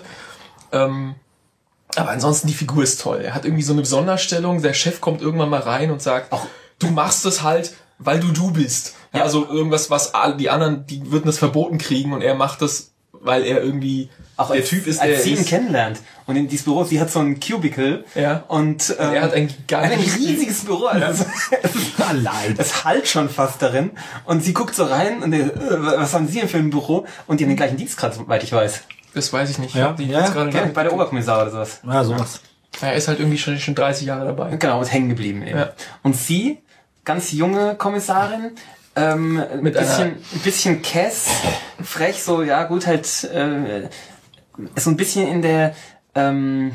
Ähm, aber ansonsten, die Figur ist toll. Er hat irgendwie so eine Sonderstellung. Der Chef kommt irgendwann mal rein und sagt, ach, du machst das halt, weil du du bist. Ja, also irgendwas, was all- die anderen, die würden das verboten kriegen und er macht das, weil er irgendwie
Auch
der
als,
Typ ist,
als
der
sie ihn
ist,
kennenlernt. Und in dieses Büro, sie hat so ein Cubicle.
Ja.
Und ähm,
er hat ein
ein
gigantisches
riesiges Büro. Also es ist allein. Es halt schon fast darin. Und sie guckt so rein und äh, was haben Sie denn für ein Büro? Und die haben den gleichen Dienstgrad, soweit ich weiß.
Das weiß ich nicht.
Ja,
Die
ja,
jetzt gerade
Ja,
nicht-
bei der Oberkommissar oder sowas.
Ja, sowas.
Er ist halt irgendwie schon, schon dreißig Jahre dabei.
Genau, ist hängen geblieben eben.
Ja.
Und sie, ganz junge Kommissarin, ähm, ein
Mit
bisschen,
einer-
ein bisschen Cass, frech, so, ja gut, halt, äh, so ein bisschen in der, ähm,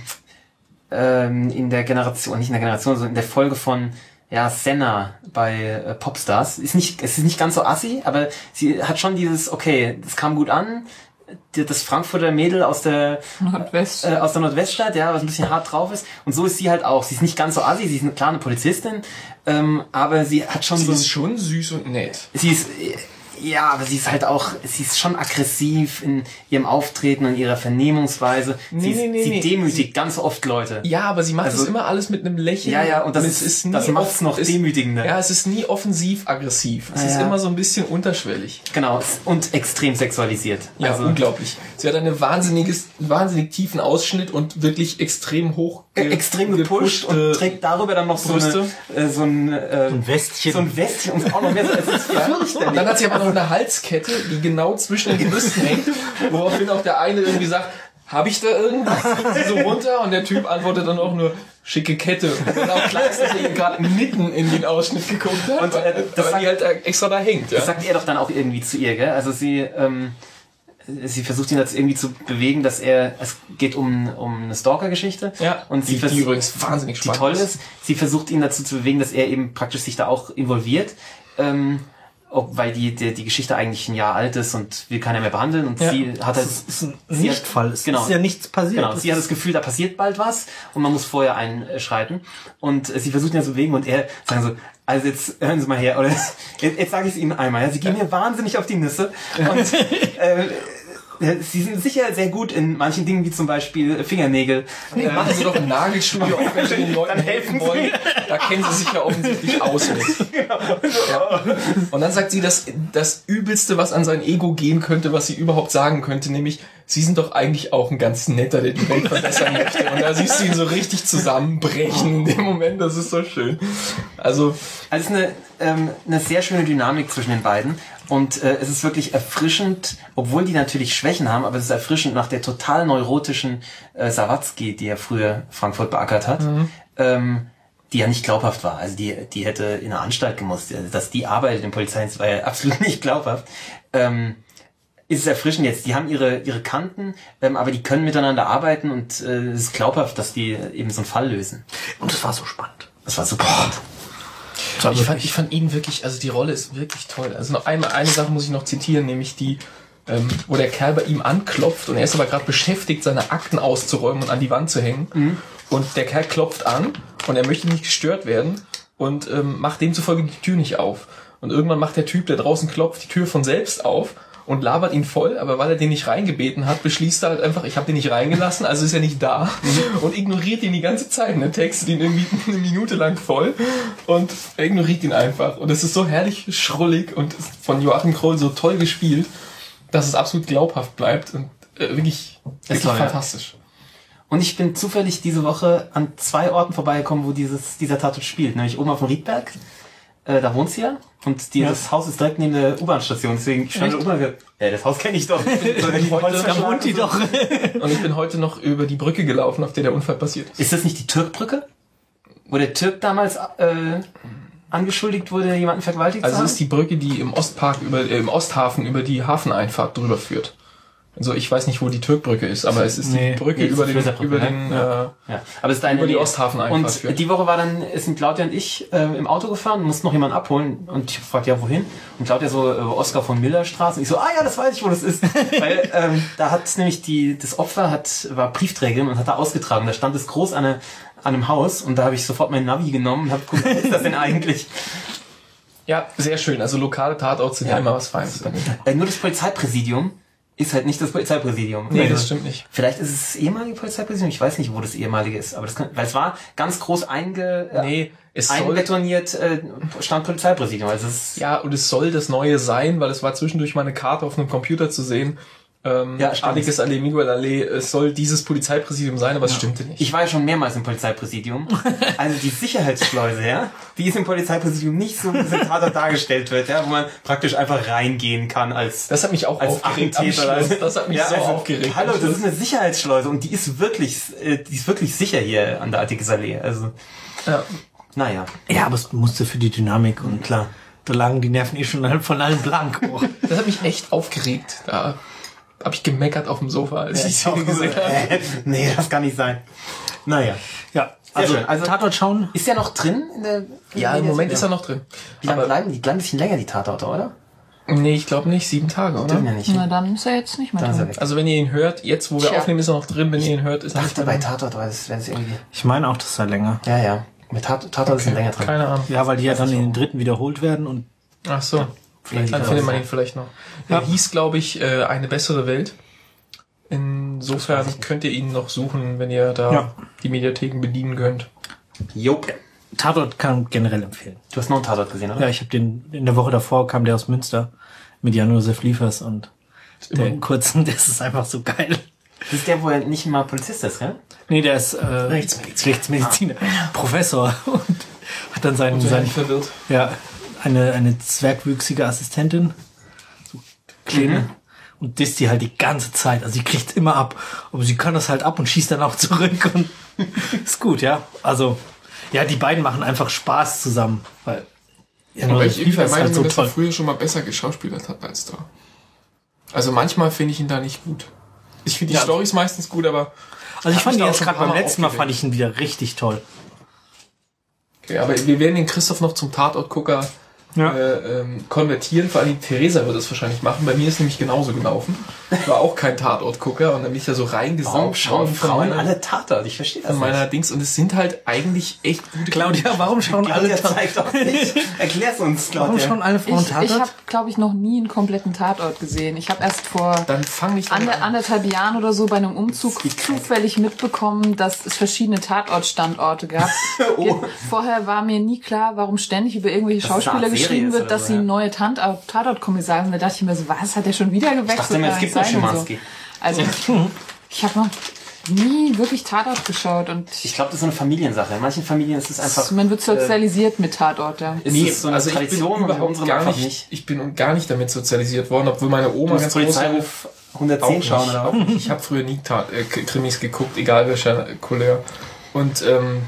ähm, in der Generation, nicht in der Generation, sondern in der Folge von, ja, Senna bei äh, Popstars. Ist nicht, es ist nicht ganz so assi, aber sie hat schon dieses, okay, das kam gut an, die- das Frankfurter Mädel aus der,
Nordwest.
äh, aus der Nordweststadt, ja, was ein bisschen hart drauf ist. Und so ist sie halt auch. Sie ist nicht ganz so assi, sie ist eine klare Polizistin, ähm, aber sie hat schon
Sie
so...
ist schon süß und nett.
Sie ist, äh, ja, aber sie ist halt auch, sie ist schon aggressiv in ihrem Auftreten und ihrer Vernehmungsweise.
Nee,
sie, ist,
nee, nee,
sie
nee.
demütigt ganz oft Leute.
Ja, aber sie macht
Also-
das immer alles mit einem Lächeln.
Ja, ja, und das
es
ist-
nie
das macht's
off-
noch
es-
demütigender.
Ja, es ist nie offensiv-aggressiv. Es
Ah,
ist
ja.
immer so ein bisschen unterschwellig.
Genau, und extrem sexualisiert.
Ja,
also,
unglaublich. Sie hat einen wahnsinniges, wahnsinnig tiefen Ausschnitt und wirklich extrem hoch
äh, extrem gepusht und trägt darüber dann noch so,
Brüste.
eine, äh, so ein, äh,
Ein Westchen.
so ein Westchen und auch noch mehr so, es ist
Und
fürchterlich.
dann hat sie aber noch eine Halskette, die genau zwischen den Brüsten hängt, woraufhin auch der eine irgendwie sagt, habe ich da irgendwas? Geht sie so runter und der Typ antwortet dann auch nur, schicke Kette. Und dann auch klar ist, dass er ihr gerade mitten in den Ausschnitt geguckt hat,
Und, äh, das
weil
sagt-
die halt extra da hängt. Ja?
Das sagt er doch dann auch irgendwie zu ihr, gell? Also sie, ähm, sie versucht ihn dazu irgendwie zu bewegen, dass er, es geht um, um eine Stalker-Geschichte.
Ja,
und sie
die,
vers-
die übrigens wahnsinnig
die
spannend
toll ist. Sie versucht ihn dazu zu bewegen, dass er eben praktisch sich da auch involviert. Ähm, ob, weil die, die, die Geschichte eigentlich ein Jahr alt ist und will keiner mehr behandeln und
Ja.
sie hat halt,
Das ist ein
sie hat-
Nichtfall. Es
genau.
ist ja nichts passiert.
Genau, sie hat das Gefühl, da passiert bald was und man muss vorher einschreiten. Und äh, sie versucht ihn ja zu bewegen und er sagen so, also jetzt hören Sie mal her, oder jetzt, jetzt sage ich es Ihnen einmal, ja, Sie gehen mir wahnsinnig auf die Nüsse und äh, Sie sind sicher sehr gut in manchen Dingen, wie zum Beispiel Fingernägel.
Nee, machen Sie doch ein Nagelstudio, auch wenn Sie den Leuten
Dann
helfen
helfen
wollen. Da kennen Sie sich ja offensichtlich aus mit. Ja. Und dann sagt sie das, das Übelste, was an sein Ego gehen könnte, was sie überhaupt sagen könnte, nämlich, Sie sind doch eigentlich auch ein ganz netter, der die Welt verbessern möchte. Und da siehst du ihn so richtig zusammenbrechen in dem Moment, das ist so schön. Also,
Also es ist eine, ähm, eine sehr schöne Dynamik zwischen den beiden. Und äh, es ist wirklich erfrischend, obwohl die natürlich Schwächen haben, aber es ist erfrischend nach der total neurotischen äh, Sawatzki, die ja früher Frankfurt beackert hat,
Mhm.
ähm, die ja nicht glaubhaft war. Also die, die hätte in eine Anstalt gemusst. Also, dass die arbeitet im Polizeidienst, war ja absolut nicht glaubhaft. Ähm, ist es erfrischend jetzt. Die haben ihre ihre Kanten, ähm, aber die können miteinander arbeiten und äh, es ist glaubhaft, dass die eben so einen Fall lösen.
Und es war so spannend.
Das war super spannend.
ich fand, ich fand ihn wirklich, also die Rolle ist wirklich toll. Also noch einmal, eine Sache muss ich noch zitieren, nämlich die, ähm, wo der Kerl bei ihm anklopft und er ist aber gerade beschäftigt, seine Akten auszuräumen und an die Wand zu hängen. Mhm. Und der Kerl klopft an und er möchte nicht gestört werden und ähm, macht demzufolge die Tür nicht auf. Und irgendwann macht der Typ, der draußen klopft, die Tür von selbst auf und labert ihn voll, aber weil er den nicht reingebeten hat, beschließt er halt einfach, ich habe den nicht reingelassen, also ist er nicht da und ignoriert ihn die ganze Zeit. Und er textet ihn irgendwie eine Minute lang voll und er ignoriert ihn einfach. Und es ist so herrlich schrullig und ist von Joachim Kroll so toll gespielt, dass es absolut glaubhaft bleibt und äh, wirklich, wirklich
toll, ja.
fantastisch.
Und ich bin zufällig diese Woche an zwei Orten vorbeigekommen, wo dieses, dieser Tatort spielt. Nämlich oben auf dem Riedberg, äh, da wohnt sie ja. Und die,
Ja.
das Haus ist direkt neben der U-Bahn-Station. Deswegen ich stand da U-Bahn und äh, das Haus kenne ich doch. So, wenn die
heute-
Holz
da
verschlagen
wohnt die
und so.
doch.
Und ich bin heute noch über die Brücke gelaufen, auf der der Unfall passiert ist.
Ist das nicht die Türkbrücke? Wo der Türk damals äh, angeschuldigt wurde, jemanden vergewaltigt
Also
zu haben?
es ist die Brücke, die im Ostpark über, äh, im Osthafen über die Hafeneinfahrt drüber führt. Also ich weiß nicht, wo die Türkbrücke ist, aber es ist
Nee,
die Brücke
nee, es
über
ist
den,
Flößerbrücke,
über
ne?
den,
Ja.
äh,
Ja, aber es ist eine
über die
Nähe.
Osthafeneinfahrt
Und
führt.
die Woche war dann, sind Claudia und ich äh, im Auto gefahren, mussten noch jemanden abholen und ich fragte ja wohin und Claudia so äh, Oskar von Miller Straße und ich so, ah ja, das weiß ich, wo das ist. Weil ähm, da hat nämlich die, das Opfer hat, war Briefträgerin und hat da ausgetragen, da stand es groß an, eine, an einem Haus und da habe ich sofort mein Navi genommen und habe geguckt, was ist das denn eigentlich?
ja, sehr schön. Also lokale Tatorte sind ja,
Ja.
immer was Feines.
Äh, nur das Polizeipräsidium ist halt nicht das Polizeipräsidium.
Nee,
Also,
das stimmt nicht.
Vielleicht ist es das ehemalige Polizeipräsidium, ich weiß nicht, wo das ehemalige ist, aber das kann, weil es war ganz groß einge, äh,
Nee, es soll,
einbetoniert, äh, stand Polizeipräsidium. Also es ist,
ja, und es soll das Neue sein, weil es war zwischendurch mal eine Karte auf einem Computer zu sehen. ähm,
Ja, stimmt.
Artiges Allee, Miguel Allee, es soll dieses Polizeipräsidium sein, aber es stimmte nicht.
Ich war ja schon mehrmals im Polizeipräsidium. Also die Sicherheitsschleuse, ja, die ist im Polizeipräsidium nicht so, wie es im Tatort dargestellt wird, ja, wo man praktisch einfach reingehen kann als
Das hat mich auch
als
aufgeregt am
Attentäter.
Schluss. Das hat mich so aufgeregt.
Hallo,
am
das
Schluss.
ist eine Sicherheitsschleuse und die ist wirklich, äh, die ist wirklich sicher hier an der Artiges Allee. Also,
Ja.
naja.
Ja, aber es musste für die Dynamik und
Klar.
da lagen die Nerven eh schon von allen blank. Oh.
Das hat mich echt aufgeregt. Da habe ich gemeckert auf dem Sofa, als ich die
Ich
Szene
auch
gesehen
so,
habe.
äh, nee, das kann nicht sein. Naja.
Ja, also,
schön. Also-
Tatort schauen.
Ist ja noch drin in der...
Ja, im Moment ist er noch drin.
Wie lange
Aber
bleiben die? Bleiben ein bisschen länger, die Tatorte, oder?
nee, ich glaube nicht. Sieben Tage, oder?
Dürfen ja nicht.
Na, dann ist er jetzt nicht mehr
Dann ist er
drin.
weg.
Also wenn ihr ihn hört, jetzt wo wir
Tja.
aufnehmen, ist er noch drin. Wenn ihr ihn hört, ist er
Ich
nicht
dachte,
mehr
bei
drin.
Tatort wäre es wäre es irgendwie...
Ich meine auch, das sei länger.
Ja, ja. Mit Tat Tatort ist ein länger drin.
Keine Ahnung.
Ja, weil die ja dann in den dritten wiederholt werden und
Ach so.
Vielleicht
Dann
auch
findet
so.
man ihn vielleicht noch. Er hieß, glaube ich, äh, Eine bessere Welt. Insofern könnt ihr ihn noch suchen, wenn ihr da
Ja.
die Mediatheken bedienen könnt.
Jo.
Tatort kann generell empfehlen.
Du hast noch einen Tatort gesehen, oder?
Ja, ich habe den in der Woche davor kam der aus Münster mit Jan-Josef Liefers und der kurzen, das ist einfach so geil.
Das ist der, wo er nicht mal Polizist ist, gell?
Nee, der ist äh,
Rechtsmediziner.
Rechtsmediziner, Professor und hat dann seinen,
So
seinen
verwirrt.
ja, eine, eine zwergwüchsige Assistentin, so kleine,
Mhm.
und disst die halt die ganze Zeit, also sie kriegt immer ab, aber sie kann das halt ab und schießt dann auch zurück und ist gut, ja, also, ja, die beiden machen einfach Spaß zusammen, weil ja,
Aber
nur
ich irgendwie der
ist
Meinung
halt
bin,
so
dass er
toll.
früher schon mal besser geschauspielert hat als da. Also manchmal finde ich ihn da nicht gut. Ich finde die
Ja.
Storys meistens gut, aber...
Also ich
Hab
fand
mich
ihn
da auch
jetzt
schon
gerade
ein paar
beim
Mal
letzten Mal
aufgeregt.
fand ich ihn wieder richtig toll.
Okay, aber wir werden den Christoph noch zum Tatortgucker
Ja.
äh, ähm, konvertieren. Vor allem die Theresa wird das wahrscheinlich machen. Bei mir ist nämlich genauso gelaufen. Ich war auch kein Tatortgucker und dann bin ich da so
Warum
reingesaugt
schauen
worden von
Frauen
meiner,
alle Tatort? Ich verstehe das
von meiner
nicht.
Dings. Und es sind halt eigentlich echt gute
Claudia, warum schauen alle
Claudia zeigt doch nicht. Erklär's uns,
Warum
Claudia.
schauen alle Frauen
Ich, ich
Tatort?
habe, glaube ich, noch nie einen kompletten Tatort gesehen. Ich habe erst vor
Dann fang ich damit
ander,
an.
anderthalb Jahren oder so bei einem Umzug zufällig mitbekommen, dass es verschiedene Tatortstandorte gab.
Oh.
Ge- Vorher war mir nie klar, warum ständig über irgendwelche
Dass es eine
Schauspieler
Art Serie
geschrieben
ist
wird,
oder
dass
so,
sie
ja.
neue Tat- Tatortkommissare sind. Da dachte ich mir so, was, hat der schon wieder gewechselt?
Ich dachte immer, es
Kann
gibt
nicht
noch
sein und
Schimanski.
Also, ich habe noch nie wirklich Tatort geschaut und
Ich glaube, das ist so eine Familiensache. In manchen Familien ist es einfach...
man wird sozialisiert mit Tatort, ja.
Ist
Nee,
es so eine
also ich bin
Tradition und
überhaupt
unsere
gar
einfach
nicht,
nicht.
ich bin gar nicht damit sozialisiert worden, obwohl meine Oma
Du musst
ganz groß
Polizeiruf
auch
hundertzehn
nicht,
schauen, oder
auch
was?
nicht. Ich habe früher nie Tat, äh, K- Krimis geguckt, egal welcher Couleur. Und ähm,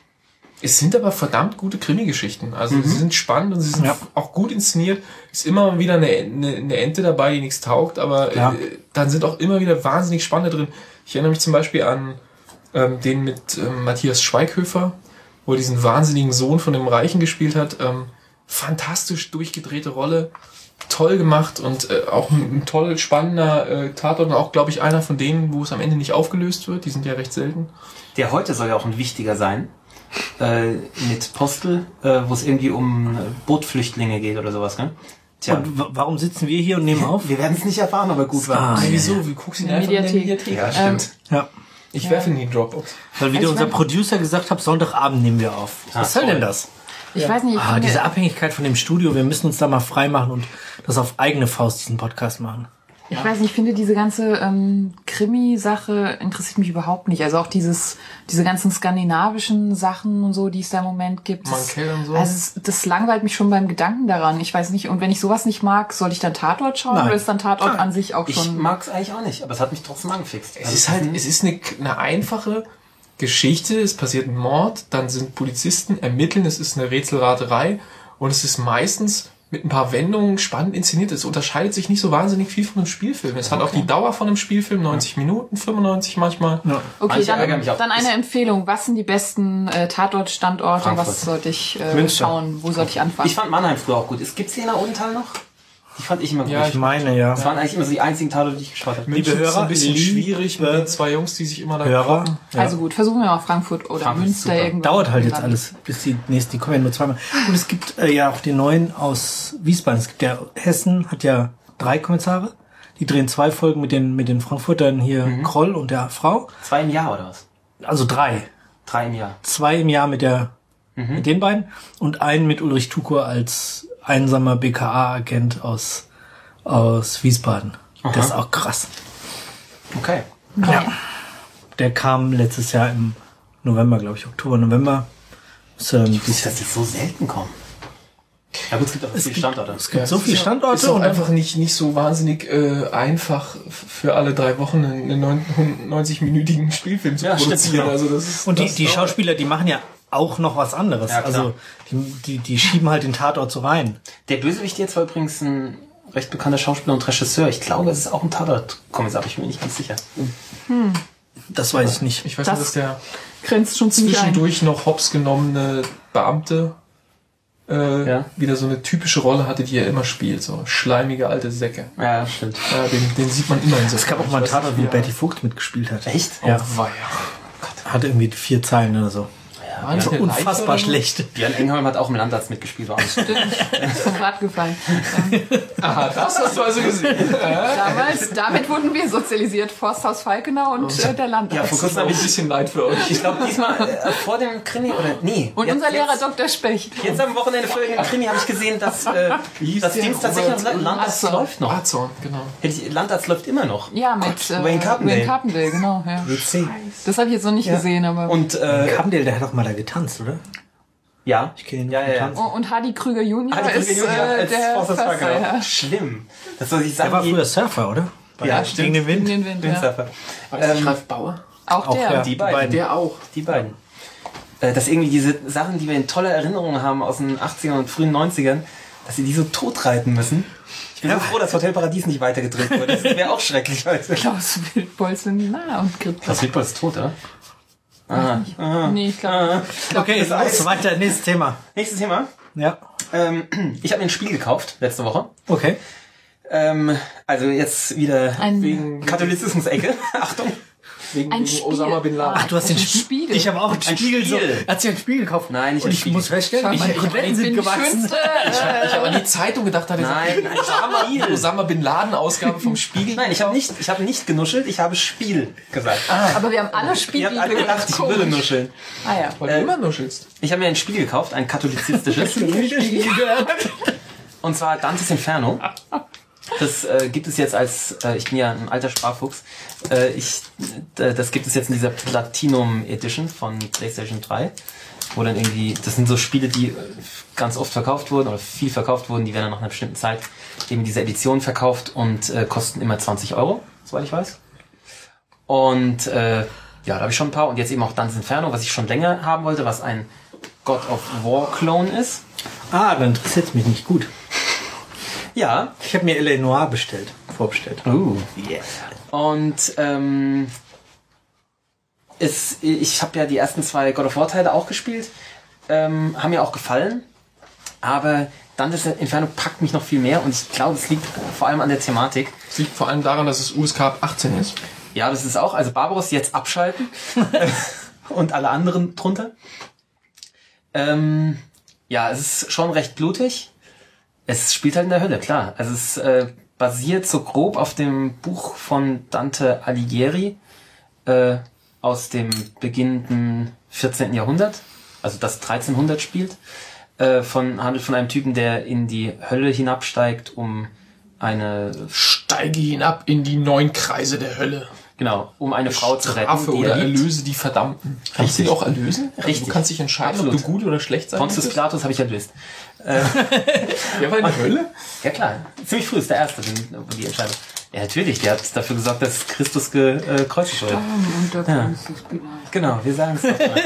es sind aber verdammt gute Krimi-Geschichten. Also sie sind spannend und sie sind
Ja.
auch gut inszeniert. Ist immer wieder eine, eine, eine Ente dabei, die nichts taugt, aber
Ja.
äh, dann sind auch immer wieder wahnsinnig spannende drin. Ich erinnere mich zum Beispiel an ähm, den mit ähm, Matthias Schweighöfer, wo er diesen wahnsinnigen Sohn von dem Reichen gespielt hat. Ähm, fantastisch durchgedrehte Rolle, toll gemacht und äh, auch ein, ein toll spannender äh, Tatort und auch, glaube ich, einer von denen, wo es am Ende nicht aufgelöst wird. Die sind ja recht selten.
Der heute soll ja auch ein wichtiger sein. Äh, mit Postel, äh, wo es irgendwie um äh, Bootflüchtlinge geht oder sowas, ne? Tja,
Und w- warum sitzen wir hier und nehmen auf?
wir werden es nicht erfahren, ob er gut war.
Ah,
Nein,
ja.
wieso? Wir gucken ihn
In der
einfach in der
Mediathek.
Mediathek.
Ja,
an.
stimmt.
Ja.
Ich werfe ihn in die Dropbox.
Weil wieder
Also
unser
wenn-
Producer gesagt hat, Sonntagabend nehmen wir auf.
Ah,
Was soll
toll.
denn das?
Ich weiß nicht, ich
Ah,
finde-
diese Abhängigkeit von dem Studio, wir müssen uns da mal frei machen und das auf eigene Faust diesen Podcast machen.
Ich weiß nicht, ich finde diese ganze ähm, Krimi-Sache interessiert mich überhaupt nicht. Also auch dieses, diese ganzen skandinavischen Sachen und so, die es da im Moment gibt. das-
Mankell und so.
Also es, das langweilt mich schon beim Gedanken daran. Ich weiß nicht, und wenn ich sowas nicht mag, soll ich dann Tatort schauen
Nein.
oder ist dann Tatort an sich auch
Ich
schon...
mag es eigentlich auch nicht, aber es hat mich trotzdem angefixt.
Es ist halt, es ist eine, eine einfache Geschichte, es passiert ein Mord, dann sind Polizisten ermitteln, es ist eine Rätselraterei und es ist meistens mit ein paar Wendungen spannend inszeniert. Es unterscheidet sich nicht so wahnsinnig viel von einem Spielfilm. Es hat auch die Dauer von einem Spielfilm, neunzig Minuten, fünfundneunzig manchmal.
Ja.
Okay,
Manche ärgern mich
dann,
auch.
dann eine Empfehlung. Was sind die besten äh, Tatort-Standorte?
Frankfurt.
Was sollte ich äh,
Münster.
schauen? Wo sollte ich anfangen?
Ich fand Mannheim früher auch gut. Gibt es hier in der Odenthal noch? Die fand ich immer gut.
Ja,
Ich meine, ja.
das waren eigentlich immer so die einzigen Tatorte, die ich geschaut habe.
München ist
Hörer,
ein bisschen
liebe
schwierig mit den zwei Jungs, die sich immer da
Hörer.
kloppen.
Ja.
Also gut, versuchen wir mal Frankfurt oder
Frankfurt ist
Münster
super.
irgendwo.
Dauert halt jetzt
Land.
alles, bis die nächsten, die kommen ja nur zweimal. Und es gibt äh, ja auch den neuen aus Wiesbaden. Es gibt ja, Hessen hat ja drei Kommissare. Die drehen zwei Folgen mit den, mit den Frankfurtern hier, Kroll und der Frau.
Zwei im Jahr oder was?
Also drei.
Drei im Jahr.
Zwei im Jahr mit der, mit den beiden. Und einen mit Ulrich Tukur als einsamer B K A-Agent aus, aus Wiesbaden.
Aha.
Das ist auch krass.
Okay.
Ja. Der kam letztes Jahr im November, glaube ich, Oktober, November. Ist, ähm,
Ich wusste, dass die so selten kommen. Ja gut, es gibt auch viele Standorte.
Es gibt
Ja,
so
es
viele
ist auch-
Standorte
Ist auch
und
einfach nicht, nicht so wahnsinnig äh, einfach f- für alle drei Wochen einen neunzig-minütigen Spielfilm zu
Ja, stimmt,
produzieren.
genau.
Also das ist,
Und die,
das
die
dauert.
Schauspieler, die machen ja auch noch was anderes.
Ja, klar.
Also die, die, die schieben halt den Tatort so rein.
Der Bösewicht jetzt war übrigens ein recht bekannter Schauspieler und Regisseur. Ich glaube, es ist auch ein Tatort-Kommissar, aber ich bin mir nicht ganz sicher.
Das weiß ich nicht.
Ich weiß
Das-
nur, dass der
Grenzt schon ziemlich ein.
zwischendurch noch hops genommene Beamte äh,
Ja.
wieder so eine typische Rolle hatte, die er immer spielt. So schleimige alte Säcke.
Ja, stimmt.
Ja, den, den sieht man immer in so.
Es gab auch mal einen Tatort, wo Betty Vogt mitgespielt hat.
Echt?
Ja.
Ja.
Oh, weia.
Hatte irgendwie vier Zeilen oder so.
War das eine Leiche
Unfassbar
oder so?
schlecht.
Björn Engholm hat auch im Landarzt mitgespielt. War auch nicht.
Ist vom Rad gefallen. Ähm,
Aha, das hast du also gesehen.
damals, damit wurden wir sozialisiert. Forsthaus Falkenau und äh, der Landarzt.
Ja, vor kurzem
Hab
habe
ich ein
ich,
bisschen leid für euch.
ich glaube, diesmal äh, vor dem Krimi, oder nee.
und
jetzt,
unser Lehrer
jetzt,
Doktor Specht.
Jetzt am Wochenende vor dem Krimi habe ich gesehen, dass äh,
hieß
das
der?
Dings tatsächlich
Robert
noch Landarzt
Azor.
läuft noch.
Azorn, genau.
Hätte ich- Landarzt läuft immer noch.
Ja, mit äh,
Wayne Carpendale.
Wayne Carpendale, genau. Ja.
W C.
Das habe ich jetzt noch nicht gesehen, aber.
Und äh,
Kamdel, der hat doch mal da getanzt, oder?
ja,
Ich kenne ihn
ja,
nur
ja,
vom
ja.
Tanzen.
Oh, und Hardy Krüger Junior
Hardy Krüger
ist
Junior
äh,
als
der
Forsthaus
Förster,
Falkenau.
ja.
Schlimm. Das soll ich
Der
sagen.
war
die-
früher Surfer, oder? Bei
Ja,
Gegen
stimmt.
den Wind.
In den Wind, ja.
Windsurfer.
Weißt du,
Ähm,
Ralf Bauer?
Auch
Auch,
der.
ja.
Die beiden.
Der auch.
Die beiden. Äh, dass irgendwie diese Sachen, die wir in toller Erinnerung haben aus den achtzigern und frühen neunzigern, dass sie die so totreiten müssen. Ich bin so froh, dass Hotel Paradies nicht weitergedreht wurde. Das wäre auch schrecklich heute.
Klaus Wildbolzen, na und Grit.
Das Wildbold ist tot, oder? Ah.
Nee, ich glaube.
Okay,
das Eis.
los, weiter, nächstes Thema.
Nächstes Thema.
Ja,
Ähm, ich habe mir ein Spiel gekauft letzte Woche.
okay.
Ähm, also jetzt wieder
Ein-
wegen Katholizismus-Ecke. Achtung.
Wegen,
Ein
wegen
Spiel.
Osama Bin Laden.
Ah,
Ach, du hast den
ein
Spiegel.
Spiegel.
Ich habe auch einen
Ein
Spiegel. So.
Spiegel.
Hat sich ein Spiegel gekauft?
Nein, nicht
Und
ein
ich
Spiegel.
muss feststellen,
Schau mal,
meine
ich
Koteletten sind
bin die
gewachsen.
schönste.
Ich habe an die Zeitung gedacht, da hat er
Nein,
gesagt,
ein
Osama,
Spiel.
die Osama Bin Laden Ausgabe vom Spiegel.
Nein, ich habe nicht, ich habe nicht genuschelt, ich habe Spiel gesagt.
Aber wir haben alle
Ihr
Spiegel
habt alle gedacht, ich würde nuscheln.
Ah ja.
Weil du immer nuschelst.
Ich habe mir ein Spiel gekauft, ein katholizistisches. Und zwar Dantes Inferno. Das äh, gibt es jetzt als, äh, ich bin ja ein alter Sparfuchs, äh, ich, äh, das gibt es jetzt in dieser Platinum Edition von PlayStation drei, wo dann irgendwie, das sind so Spiele, die äh, ganz oft verkauft wurden oder viel verkauft wurden, die werden dann nach einer bestimmten Zeit eben diese Edition verkauft und äh, kosten immer zwanzig Euro, soweit ich weiß. Und äh, ja, da habe ich schon ein paar und jetzt eben auch Dantes Inferno, was ich schon länger haben wollte, was ein God of War Clone ist.
Ah, dann interessiert es mich nicht gut.
Ja.
Ich habe mir L A Noir bestellt, vorbestellt.
Oh, yeah. Und ähm, es, ich habe ja die ersten zwei God of War Teile auch gespielt, ähm, haben mir auch gefallen, aber Dantes Inferno packt mich noch viel mehr und ich glaube, es liegt vor allem an der Thematik.
Das liegt vor allem daran, dass es U S K ab achtzehn ist.
Ja, das ist auch, also Barbaros jetzt abschalten und alle anderen drunter. Ähm, ja, es ist schon recht blutig. Es spielt halt in der Hölle, klar. Also es äh, basiert so grob auf dem Buch von Dante Alighieri äh, aus dem beginnenden vierzehnten Jahrhundert, also das dreizehnhundert spielt, äh, von, handelt von einem Typen, der in die Hölle hinabsteigt, um eine,
Steige hinab in die neun Kreise der Hölle.
genau, um eine Frau zu retten,
Strafe
die
oder
er liebt.
erlöse die Verdammten. Kannst du
Richtig.
die auch erlösen? Also
Richtig.
du kannst dich entscheiden,
Absolut.
ob du gut oder schlecht sein
Pontius
möchtest.
Pilatus habe ich erlöst.
Der war in der Hölle?
Ja klar, ziemlich früh ist der erste, den- die Entscheidung. Ja natürlich, der hat dafür gesorgt, dass Christus gekreuzigt wurde.
Und da
Ja.
ist das Pilat.
Genau, wir sagen es doch mal.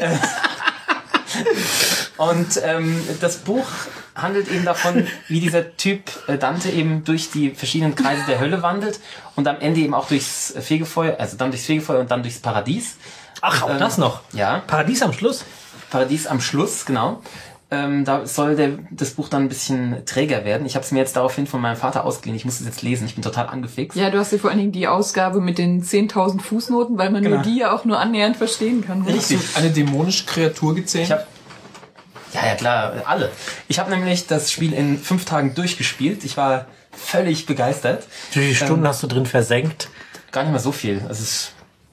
Und ähm, das Buch handelt eben davon, wie dieser Typ äh, Dante eben durch die verschiedenen Kreise der Hölle wandelt und am Ende eben auch durchs Fegefeuer, also dann durchs Fegefeuer und dann durchs Paradies.
Ach, auch
Ähm,
das noch.
Ja,
Paradies am Schluss.
Paradies am Schluss, genau. Ähm, da soll der, das Buch dann ein bisschen träger werden. Ich habe es mir jetzt daraufhin von meinem Vater ausgeliehen. Ich muss es jetzt lesen. Ich bin total angefixt.
Ja, du hast ja vor allen Dingen die Ausgabe mit den zehntausend Fußnoten, weil man
Genau.
nur die ja auch nur annähernd verstehen kann. Ne?
Hast du eine dämonische Kreatur gezählt?
Ich hab, ja, ja, klar, alle. Ich habe nämlich das Spiel in fünf Tagen durchgespielt. Ich war völlig begeistert.
Wie viele Stunden hast du drin versenkt?
Gar nicht mal so viel. Es ist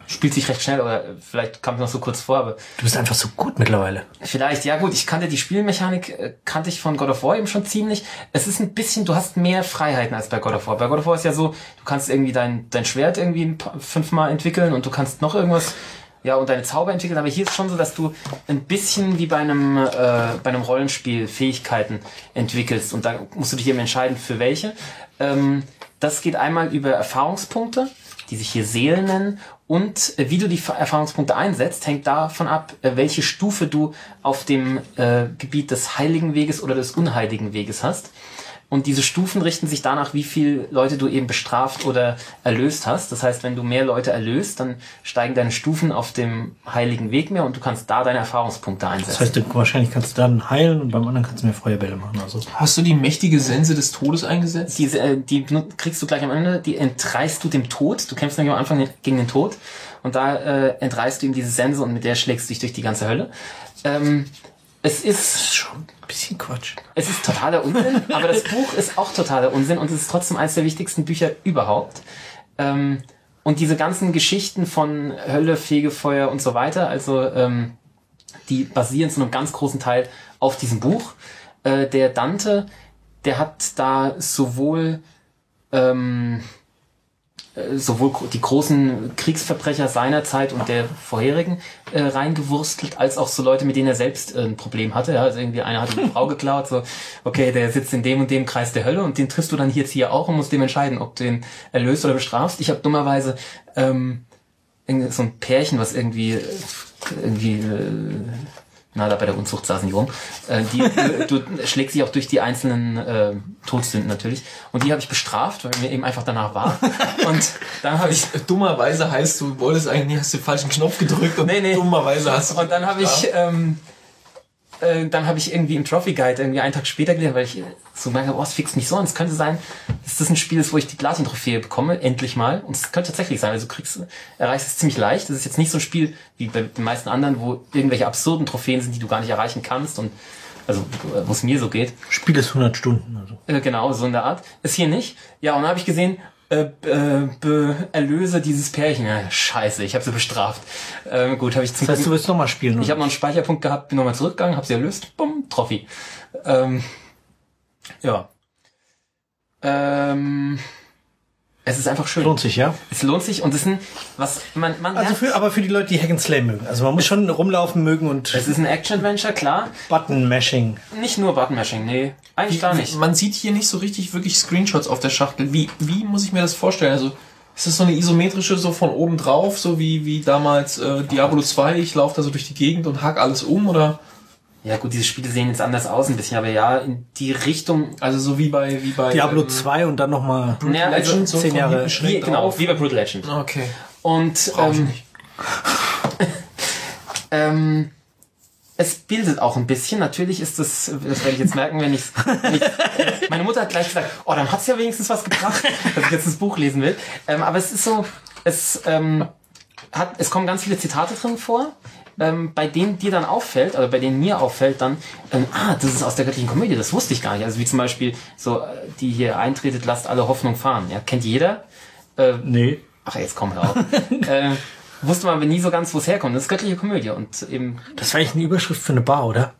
spielt sich recht schnell, aber vielleicht kam es noch so kurz vor, aber...
Du bist einfach so gut mittlerweile.
Vielleicht, ja gut, ich kannte die Spielmechanik, äh, kannte ich von God of War eben schon ziemlich. Es ist ein bisschen, du hast mehr Freiheiten als bei God of War. Bei God of War ist ja so, du kannst irgendwie dein, dein Schwert irgendwie ein paar, fünfmal entwickeln und du kannst noch irgendwas... Ja, und deine Zauber entwickeln, aber hier ist schon so, dass du ein bisschen wie bei einem äh, bei einem Rollenspiel Fähigkeiten entwickelst und da musst du dich eben entscheiden, für welche. Ähm, das geht einmal über Erfahrungspunkte, die sich hier Seelen nennen, und äh, wie du die Erfahrungspunkte einsetzt, hängt davon ab, äh, welche Stufe du auf dem äh, Gebiet des Heiligen Weges oder des Unheiligen Weges hast. Und diese Stufen richten sich danach, wie viel Leute du eben bestraft oder erlöst hast. Das heißt, wenn du mehr Leute erlöst, dann steigen deine Stufen auf dem heiligen Weg mehr und du kannst da deine Erfahrungspunkte einsetzen.
Das heißt, du, wahrscheinlich kannst du dann heilen und beim anderen kannst du mehr Feuerbälle machen. Also.
Hast du die mächtige Sense des Todes eingesetzt?
Diese, äh, die kriegst du gleich am Ende, die entreißt du dem Tod. Du kämpfst nämlich am Anfang gegen den Tod und da äh, entreißt du ihm diese Sense und mit der schlägst du dich durch die ganze Hölle. Ähm, es ist...
Das ist schon ein bisschen Quatsch.
Es ist totaler Unsinn, aber das Buch ist auch totaler Unsinn und es ist trotzdem eines der wichtigsten Bücher überhaupt. Ähm, und diese ganzen Geschichten von Hölle, Fegefeuer und so weiter, also ähm, die basieren zu einem ganz großen Teil auf diesem Buch. Äh, der Dante, der hat da sowohl ähm, sowohl die großen Kriegsverbrecher seiner Zeit und der vorherigen äh, reingewurstelt, als auch so Leute, mit denen er selbst äh, ein Problem hatte. Ja, also irgendwie einer hat eine Frau geklaut, so, okay, der sitzt in dem und dem Kreis der Hölle und den triffst du dann jetzt hier auch und musst dem entscheiden, ob du den erlöst oder bestrafst. Ich habe dummerweise ähm, so ein Pärchen, was irgendwie irgendwie äh, na, da bei der Unzucht saßen die rum. Äh, die, du, du schlägst sich auch durch die einzelnen äh, Todsünden natürlich. Und die habe ich bestraft, weil mir eben einfach danach war. Und dann habe ich...
Dummerweise heißt, du wolltest eigentlich, hast den falschen Knopf gedrückt und
nee, nee.
dummerweise hast du...
Und dann habe ich... Ähm, äh, dann habe ich irgendwie im Trophy Guide irgendwie einen Tag später gelernt, weil ich so gemerkt habe, oh, es fixt mich so an. Es könnte sein, dass das ein Spiel ist, wo ich die Platin-Trophäe bekomme, endlich mal. Und es könnte tatsächlich sein. Also du kriegst, erreichst es ziemlich leicht. Das ist jetzt nicht so ein Spiel wie bei den meisten anderen, wo irgendwelche absurden Trophäen sind, die du gar nicht erreichen kannst. Und also wo es mir so geht.
Spiel ist hundert Stunden. Also.
Äh, genau, so in der Art. Ist hier nicht. Ja, und dann habe ich gesehen, äh, äh, be erlöse dieses Pärchen. Ja, scheiße, ich habe sie bestraft. Ähm, gut, habe ich zum
Das heißt, du willst nochmal spielen, oder?
Ich habe noch einen Speicherpunkt gehabt, bin nochmal zurückgegangen, habe sie erlöst, bumm, Trophy. Ähm, ja. Ähm, es ist einfach schön.
Lohnt sich, ja?
Es lohnt sich und es ist ein, was man, man
Also für, aber für die Leute, die Hack and Slay mögen. Also man muss schon rumlaufen mögen und...
Es ist ein Action-Adventure, klar.
Button-Mashing.
Nicht nur Button-Mashing, nee. Eigentlich
Wie,
gar nicht.
Man sieht hier nicht so richtig wirklich Screenshots auf der Schachtel. Wie, wie muss ich mir das vorstellen? Also ist das so eine isometrische, so von oben drauf, so wie, wie damals äh, Diablo zwei, ich laufe da so durch die Gegend und hack alles um, oder?
Ja gut, diese Spiele sehen jetzt anders aus ein bisschen, aber ja, in die Richtung...
Also so wie bei... Wie bei
Diablo
ähm,
zwei und dann nochmal
Naja, also
Legend, so
zehn
von
Jahre-
hinten schräg
Wie, genau,
drauf.
wie bei Brutal Legend.
Okay.
Und
Brauch ich
ähm,
nicht.
ähm, es bildet auch ein bisschen. Natürlich ist das, das werde ich jetzt merken, wenn ich meine Mutter hat gleich gesagt, oh, dann hat's ja wenigstens was gebracht, dass ich jetzt das Buch lesen will. Ähm, aber es ist so, es ähm, hat, es kommen ganz viele Zitate drin vor, ähm, bei denen dir dann auffällt, oder bei denen mir auffällt dann, ähm, ah, das ist aus der göttlichen Komödie, das wusste ich gar nicht. Also wie zum Beispiel so, äh, die hier eintretet, lasst alle Hoffnung fahren. Ja, kennt jeder. Äh,
Nee.
Ach, jetzt komm hör auf. äh, wusste man aber nie so ganz, wo es herkommt. Das ist göttliche Komödie und eben...
Das war eigentlich eine Überschrift für eine Bar, oder?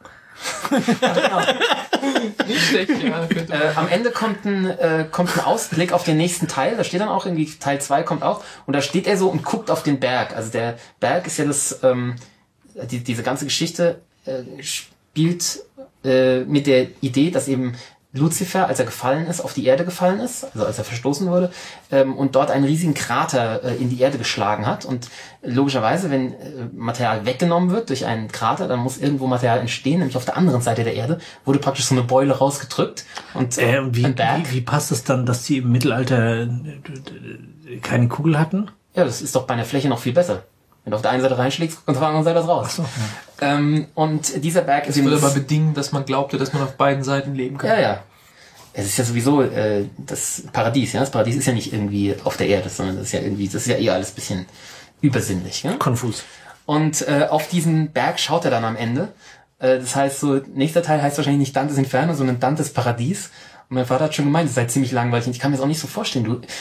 Nicht schlecht, ja. könnte man-
Äh, am Ende kommt ein, äh, kommt ein Ausblick auf den nächsten Teil. Da steht dann auch irgendwie, Teil zwei kommt auch. Und da steht er so und guckt auf den Berg. Also der Berg ist ja das... Ähm, die, diese ganze Geschichte äh, spielt äh, mit der Idee, dass eben Luzifer, als er gefallen ist, auf die Erde gefallen ist, also als er verstoßen wurde, ähm, und dort einen riesigen Krater äh, in die Erde geschlagen hat. Und logischerweise, wenn äh, Material weggenommen wird durch einen Krater, dann muss irgendwo Material entstehen, nämlich auf der anderen Seite der Erde wurde praktisch so eine Beule rausgedrückt. Und äh,
Äh, wie,
ein Berg.
wie, wie passt es dann, dass die im Mittelalter äh, keine Kugel hatten?
Ja, das ist doch bei einer Fläche noch viel besser. Wenn du auf der einen Seite reinschlägst, kommt auf der anderen Seite das raus.
Ach so, ja.
ähm, und dieser Berg ist
Das würde
eben
aber
das-
bedingen, dass man glaubte, dass man auf beiden Seiten leben kann.
Ja, ja. Es ist ja sowieso äh, das Paradies, ja. Das Paradies ist ja nicht irgendwie auf der Erde, sondern das ist ja irgendwie, das ist ja eher alles ein bisschen übersinnlich, ja.
Konfus.
Und äh, auf diesen Berg schaut er dann am Ende. Äh, das heißt so, nächster Teil heißt wahrscheinlich nicht Dantes Inferno, sondern Dantes Paradies. Und mein Vater hat schon gemeint, das ist halt ziemlich langweilig. Und ich kann mir das auch nicht so vorstellen. Du,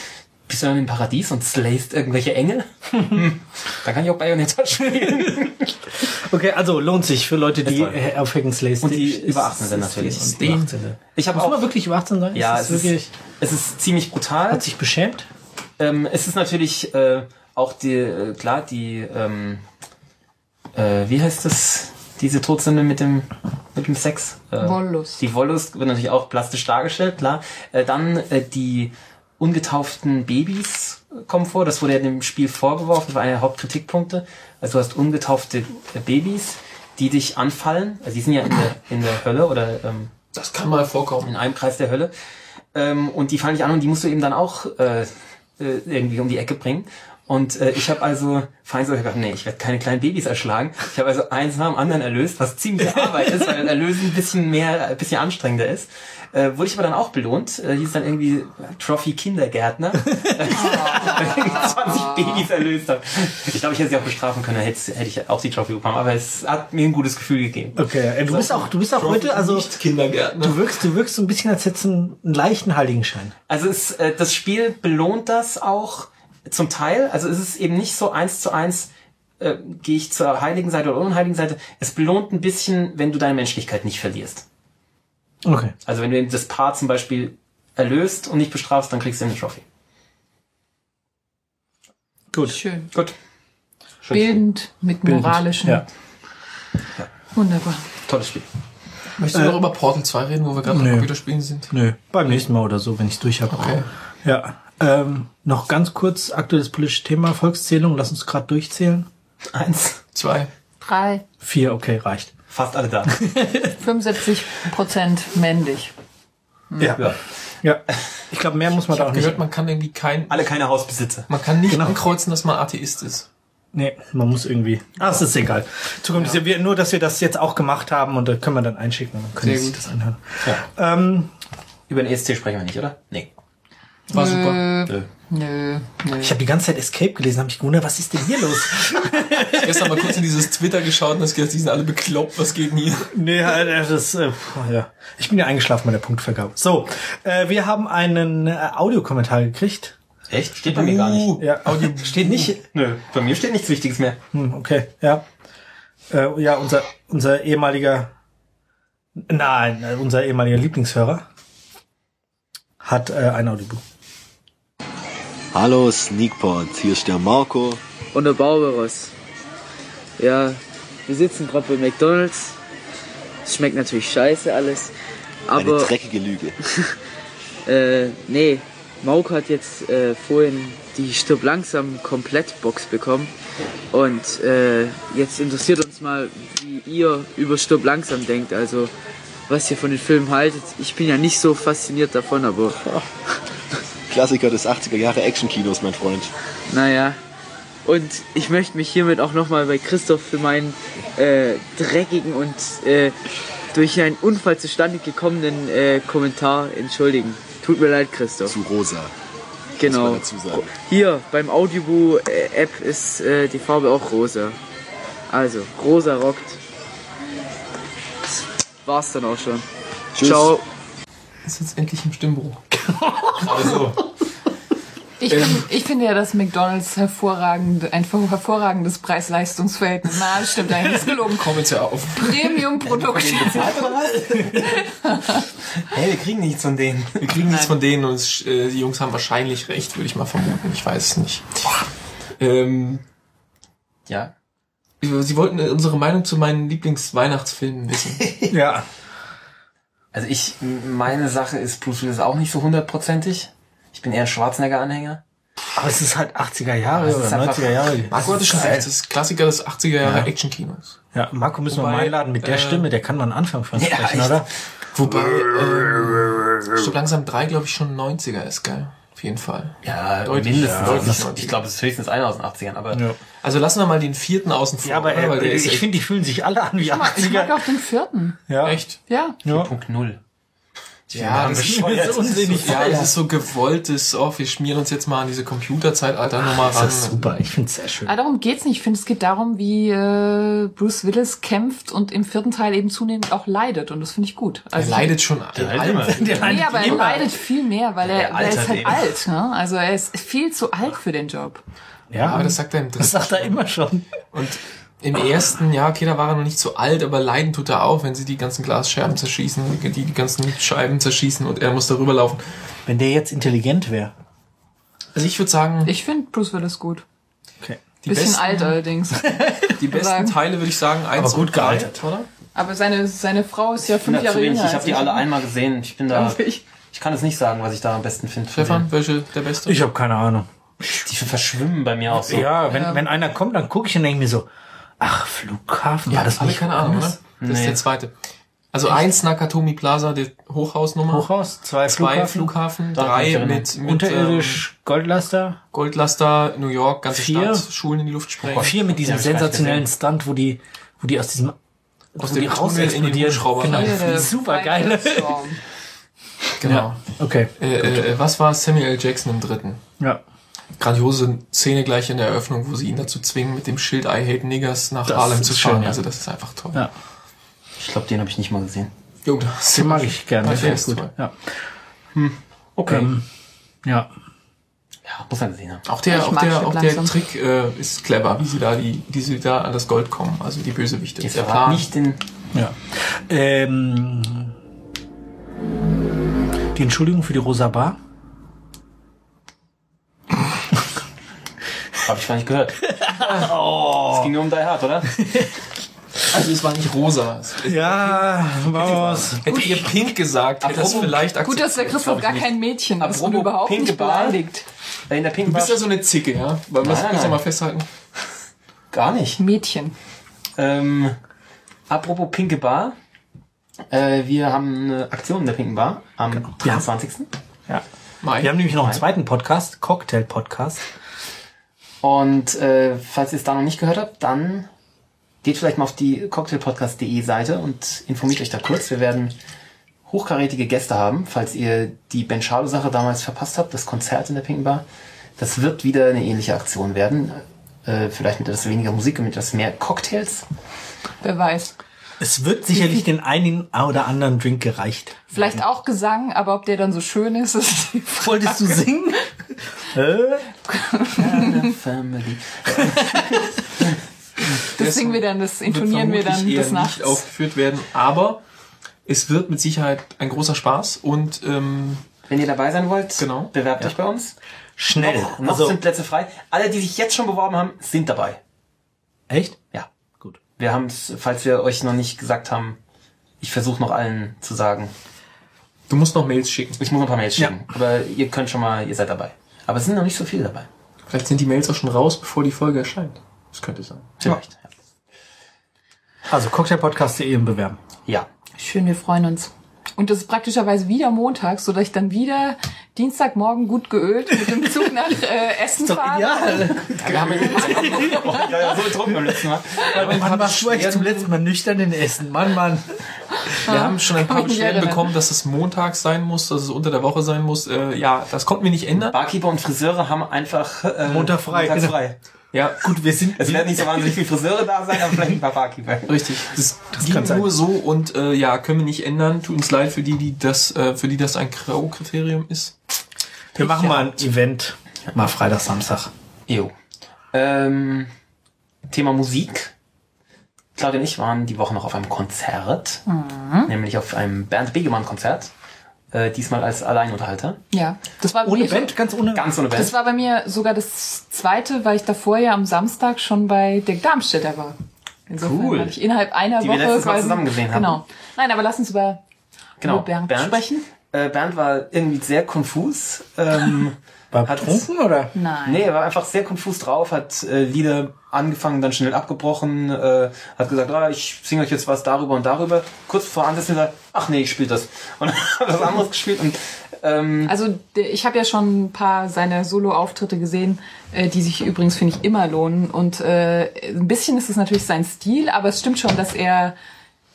bist du dann im Paradies und slayst irgendwelche Engel? Da kann ich auch Bayonetta spielen.
Okay, also lohnt sich für Leute, die
Es
auf Hack and Slay
Und die
ist-
über achtzehn sind
ist-
natürlich.
ist- über achtzehn sind.
Ich habe
Muss
auch,
man wirklich über achtzehn sein?
ja,
ist
es
das wirklich,
ist, es ist ziemlich brutal.
hat sich beschämt?
Ähm, es ist natürlich äh, auch die, äh, klar, die, ähm, äh, wie heißt das, diese Todsünde mit dem, mit dem Sex? Äh,
Wollust.
Die Wollust wird natürlich auch plastisch dargestellt, klar. Äh, dann äh, die ungetauften Babys kommen vor, das wurde ja in dem Spiel vorgeworfen, das war einer der Hauptkritikpunkte. Also du hast ungetaufte äh, Babys, die dich anfallen, also die sind ja in der, in der Hölle oder ähm,
Das kann mal vorkommen.
in einem Kreis der Hölle. Ähm, und die fallen dich an und die musst du eben dann auch äh, äh, irgendwie um die Ecke bringen. Und äh, ich habe also fein so gedacht, nee, ich werde keine kleinen Babys erschlagen. Ich habe also eins nach dem anderen erlöst, was ziemlich Arbeit ist, weil Erlösen ein bisschen mehr, ein bisschen anstrengender ist. Äh, wurde ich aber dann auch belohnt. Äh, hieß dann irgendwie Trophy Kindergärtner. zwanzig Babys erlöst habe. Ich glaube, ich hätte sie auch bestrafen können, hätte, hätte ich auch die Trophy bekommen. Aber es hat mir ein gutes Gefühl gegeben.
Okay, äh, du bist auch, du bist auch heute, also
Nicht Kindergärtner.
du wirkst, du wirkst so ein bisschen, als hättest du einen, einen leichten Heiligenschein.
Also es, äh, das Spiel belohnt das auch zum Teil. Also es ist eben nicht so eins zu eins, äh, gehe ich zur heiligen Seite oder unheiligen Seite. Es belohnt ein bisschen, wenn du deine Menschlichkeit nicht verlierst.
Okay.
Also wenn du eben das Paar zum Beispiel erlöst und nicht bestrafst, dann kriegst du eine Trophy.
Gut.
Schön.
Gut. Schön.
Bildend mit
Bildend.
moralischen.
Ja.
Wunderbar.
Tolles Spiel.
Möchtest du noch über Portal zwei reden, wo wir gerade
Nö.
beim Computerspielen sind?
Nö, beim nächsten Mal oder so, wenn ich es durch habe.
Okay.
Ja. Ähm, noch ganz kurz aktuelles politisches Thema, Volkszählung, lass uns gerade durchzählen.
Eins.
Zwei.
Drei,
Vier, okay, reicht.
Fast alle da.
fünfundsiebzig Prozent männlich.
Ja.
Ja.
Ja. Ich glaube, mehr muss man
Ich
da auch
habe
nicht.
gehört, man kann irgendwie kein,
Alle keine Hausbesitzer.
man kann nicht
Genau.
ankreuzen, dass man Atheist ist.
Nee, man muss irgendwie. Ah, es ist egal. Zukunft ist ja wir, nur, dass wir das jetzt auch gemacht haben und da können wir dann einschicken und dann können
Sehr
Sie sich
gut.
das anhören.
Ja.
Ähm,
Über den E S C sprechen wir nicht, oder? Nee.
War super.
Nö, nö, nö.
ich habe die ganze Zeit Escape gelesen, habe mich gewundert, was ist denn hier los?
Ich hab gestern mal kurz in dieses Twitter geschaut und das gedacht, die sind alle bekloppt, was geht denn hier?
Nee, halt, äh, das, äh, pf, ja. Ich bin ja eingeschlafen bei der Punktvergabe. So, äh, wir haben einen äh, Audiokommentar gekriegt.
Echt? Steht bei mir gar nicht.
Ja, Audio steht nicht.
Nö, bei mir steht nichts Wichtiges mehr.
Hm, okay, ja. Äh, ja, unser unser ehemaliger, nein, äh, unser ehemaliger Lieblingshörer hat äh, ein Audiobuch.
Hallo Sneakpot, hier ist der Marco.
Und der Barbaros. Ja, wir sitzen gerade bei McDonald's. Es schmeckt natürlich scheiße alles.
Eine
Aber,
dreckige Lüge.
äh, nee, Mauk hat jetzt äh, vorhin die Stirb langsam Komplettbox bekommen. Und äh, jetzt interessiert uns mal, wie ihr über Stirb langsam denkt. Also, was ihr von den Filmen haltet. Ich bin ja nicht so fasziniert davon, aber
Klassiker des achtziger Jahre Actionkinos, mein Freund.
naja. Und ich möchte mich hiermit auch nochmal bei Christoph für meinen äh, dreckigen und äh, durch einen Unfall zustande gekommenen äh, Kommentar entschuldigen. Tut mir leid, Christoph.
Zu rosa.
Genau.
man dazu sagen.
Hier, beim Audioboo-App ist äh, die Farbe auch rosa. Also, rosa rockt. Das war's dann auch schon.
Tschüss.
Ciao.
Ist jetzt endlich im Stimmbruch.
Also.
Ich,
Ähm.
find, ich finde ja, dass McDonald's hervorragend, ein hervorragendes Preis-Leistungs-Verhältnis. Na, das stimmt eigentlich, ist gelogen.
Komm jetzt ja auf.
Premium-Produkt.
Hey, wir kriegen nichts von denen.
Wir kriegen nichts von denen und es, äh, die Jungs haben wahrscheinlich recht, würde ich mal vermuten. Ich weiß es nicht. Ähm,
Ja.
Sie wollten unsere Meinung zu meinen Lieblingsweihnachtsfilmen wissen.
Ja.
Also ich, meine Sache ist Bruce Willis auch nicht so hundertprozentig. Ich bin eher ein Schwarzenegger-Anhänger.
Aber es ist halt achtziger Jahre
Das
oder
ist einfach-
neunziger Jahre.
Marco hatte schon recht, das ist Klassiker des achtziger Jahre
Ja.
Actionkinos.
Ja, Marco müssen wir
Wobei,
mal einladen mit der
äh,
Stimme, der kann man am Anfang von
Ja,
sprechen,
echt.
oder?
Wobei, ähm, Stück langsam drei, glaube ich, schon neunziger ist, geil. Auf jeden Fall.
Ja,
Deutlich,
mindestens.
ja, deutlich.
Ich glaube, es ist höchstens einer aus den achtzigern, aber
Ja,
Also lassen wir mal den vierten außen vor.
ja aber
oder?
äh,
Weil der ist
ich
echt-
finde, die fühlen sich alle an wie
Ich mag
achtziger.
auch den vierten.
Ja.
echt.
Ja.
Ja.
Punkt null.
Ja, das ist,
das
so unsinnig. Ja, das ist so gewolltes, oh, wir schmieren uns jetzt mal an diese Computerzeitalter nochmal ran.
Das ist super, ich finde es sehr schön.
Aber darum geht's nicht. Ich finde, es geht darum, wie äh, Bruce Willis kämpft und im vierten Teil eben zunehmend auch leidet. Und das finde ich gut.
Also er leidet schon. Der
leidet
der leidet nee, aber er leidet viel mehr, weil er, weil er ist halt
eben.
alt. Ne? Also er ist viel zu alt für den Job.
Ja,
aber das sagt er im dritten.
Das sagt er immer schon.
Und im ersten, ja, okay, da war er noch nicht so alt, aber leiden tut er auch, wenn sie die ganzen Glasscherben zerschießen, die, die ganzen Scheiben zerschießen und er muss darüber laufen.
Wenn der jetzt intelligent wäre.
Also ich würde sagen...
Ich finde Bruce Willis gut.
Okay.
Die
Bisschen
besten,
alt allerdings.
Die besten Teile würde ich sagen, eins
aber gut
und drei,
gealtert,
oder?
Aber seine, seine Frau ist ja
Ich bin
fünf
da zu
Jahre
wenig.
jünger.
Ich habe die alle einmal gesehen. Ich bin da.
Also ich-
Ich kann es nicht sagen, was ich da am besten finde.
Stefan, welche der beste?
Ich habe keine Ahnung.
Die verschwimmen bei mir auch so.
Ja, wenn,
Ja.
wenn einer kommt, dann gucke ich und denke mir so, ach, Flughafen, war das
alle
nicht
keine Ahnung, ne?
woanders?
Das
Nee.
ist der zweite. Also eins Nakatomi Plaza, die Hochhausnummer.
Hochhaus, zwei,
Zwei
Flughafen,
Flughafen,
Da kann
drei
ich erinnern.
mit, mit
unterirdisch Goldlaster,
ähm, Goldlaster, New York, ganze
Vier.
Stadt, Schulen in die Luft sprengen.
vier mit diesem
Ja, hab ich gar nicht
sensationellen
gesehen.
Stunt, wo die, wo die aus diesem,
Aus
wo
dem
die raus
Tunnel in den
explodieren.
Hubschrauber
Genau,
rein.
Ja, der
super geile.
Firestorm.
Genau.
Okay,
Äh, äh, was war Samuel L. Jackson im dritten?
ja.
Grandiose Szene gleich in der Eröffnung, wo sie ihn dazu zwingen, mit dem Schild I Hate Niggers nach
Das
Harlem
ist
zu
schön,
fahren.
ja.
Also das ist einfach toll.
Ja.
Ich glaube, den habe ich nicht mal gesehen.
Jo, das
Den mag ich gerne,
Ja,
der
der
ist
ist
gut.
toll.
Ja.
Okay.
Ähm, ja.
Ja, muss man gesehen haben.
Auch der,
Ich
auch
mag
der,
Stück
auch der
langsam.
Trick äh, ist clever, wie sie da die, wie sie da an das Gold kommen, also die Bösewichte.
Jetzt
Der
verrat
Plan.
nicht den.
Ja. Ähm, die Entschuldigung für die Rosa Bar.
Habe ich gar nicht gehört. Es ging nur um Die Hard, oder?
Also es war nicht rosa. Es-
Ja, was?
Hätte ihr pink gesagt, hätte das
Apropos-
vielleicht
Gut, dass der
akzeptiert.
Christoph
ich
gar
nicht.
kein Mädchen ist und
Apropos
überhaupt
pinke
nicht
Bar.
beleidigt.
Äh, In der Pinken
Du bist
Bar.
ja so eine Zicke, ja? Weil
Nein,
was
nein,
muss ja
nein.
mal festhalten.
Gar nicht.
Mädchen.
Ähm, apropos Pinke Bar. Äh, wir haben eine Aktion in der Pinken Bar am dreiundzwanzigsten
Ja.
Mai.
Wir haben nämlich noch einen zweiten Podcast, Cocktail-Podcast.
Und äh, falls ihr es da noch nicht gehört habt, dann geht vielleicht mal auf die cocktailpodcast punkt de Seite und informiert euch da kurz. Wir werden hochkarätige Gäste haben, falls ihr die Ben Charlo-Sache damals verpasst habt, das Konzert in der Pinken Bar. Das wird wieder eine ähnliche Aktion werden. Äh, vielleicht mit etwas weniger Musik und mit etwas mehr Cocktails.
Wer weiß.
Es wird sicherlich den einen oder anderen Drink gereicht.
Vielleicht auch Gesang, aber ob der dann so schön ist, ist die Frage.
Wolltest du singen?
Family.
Das singen wir dann, das
Wird
intonieren wir dann
vermutlich eher
des Nachts.
nicht aufgeführt werden, aber es wird mit Sicherheit ein großer Spaß und ähm,
Wenn ihr dabei sein wollt,
Genau.
bewerbt euch bei uns.
Schnell.
Noch, noch
Also,
sind Plätze frei. Alle, die sich jetzt schon beworben haben, sind dabei.
echt?
Ja.
Gut.
Wir haben es, falls wir euch noch nicht gesagt haben, ich versuche noch allen zu sagen.
du musst noch Mails schicken.
Ich muss noch ein paar Mails schicken. Aber ihr könnt schon mal, ihr seid dabei. Aber es sind noch nicht so viele dabei.
Vielleicht sind die Mails auch schon raus, bevor die Folge erscheint. Das könnte sein.
Vielleicht. Ja.
Also cocktailpodcast punkt de bewerben.
ja.
Schön, wir freuen uns. Und das ist praktischerweise wieder Montag, sodass ich dann wieder Dienstagmorgen gut geölt mit dem Zug nach äh, Essen fahre.
Wir haben ja, ja, so betrunken beim letzten Mal.
Wann warst du eigentlich zum letzten Mal nüchtern in Essen? Mann, Mann.
Wir haben schon ein paar
Kann mich nicht
Beschwerden
erinnern.
bekommen, dass es Montag sein muss, dass es unter der Woche sein muss. Äh, ja, das konnten wir nicht ändern.
Barkeeper und Friseure haben einfach äh,
Montag frei,
montags
genau.
frei.
Ja,
Gut, wir sind...
Es werden nicht so wahnsinnig viele Friseure da sein, aber vielleicht ein paar Barkeeper.
richtig. Das, das
kann
ging
sein.
nur so und äh, ja, können wir nicht ändern. Tut uns leid für die, die das, äh, für die das ein K-O-Kriterium ist.
Wir machen mal ein Event. Mal Freitag, Samstag.
Jo. Ähm, Thema Musik. Claudia und ich waren die Woche noch auf einem Konzert. Nämlich auf einem Bernd Begemann-Konzert. Äh, diesmal als Alleinunterhalter.
Ja, das war
Ohne
mir-
Band, ganz ohne...
Ganz ohne Band.
Das war bei mir sogar das zweite, weil ich davor ja am Samstag schon bei Dirk Darmstädter war. Insofern
Cool.
hatte ich innerhalb einer
Die wir
Woche
letztes Mal
quasi-
zusammen gesehen haben.
Genau. Nein, aber lass uns über,
genau.
über Bernd, sprechen.
Äh, Bernd war irgendwie sehr konfus. Ähm,
War
hat
betrunken, oder?
Nein.
Nee, er war einfach sehr konfus drauf, hat äh, Lieder angefangen, dann schnell abgebrochen, äh, hat gesagt, ah, ich singe euch jetzt was darüber und darüber. Kurz vor Ansetzen gesagt, ach nee, ich spiele das. Und hat was anderes gespielt. Und ähm,
Also der- ich habe ja schon ein paar seiner Solo-Auftritte gesehen, äh, die sich übrigens, finde ich, immer lohnen. Und äh, ein bisschen ist es natürlich sein Stil, aber es stimmt schon, dass er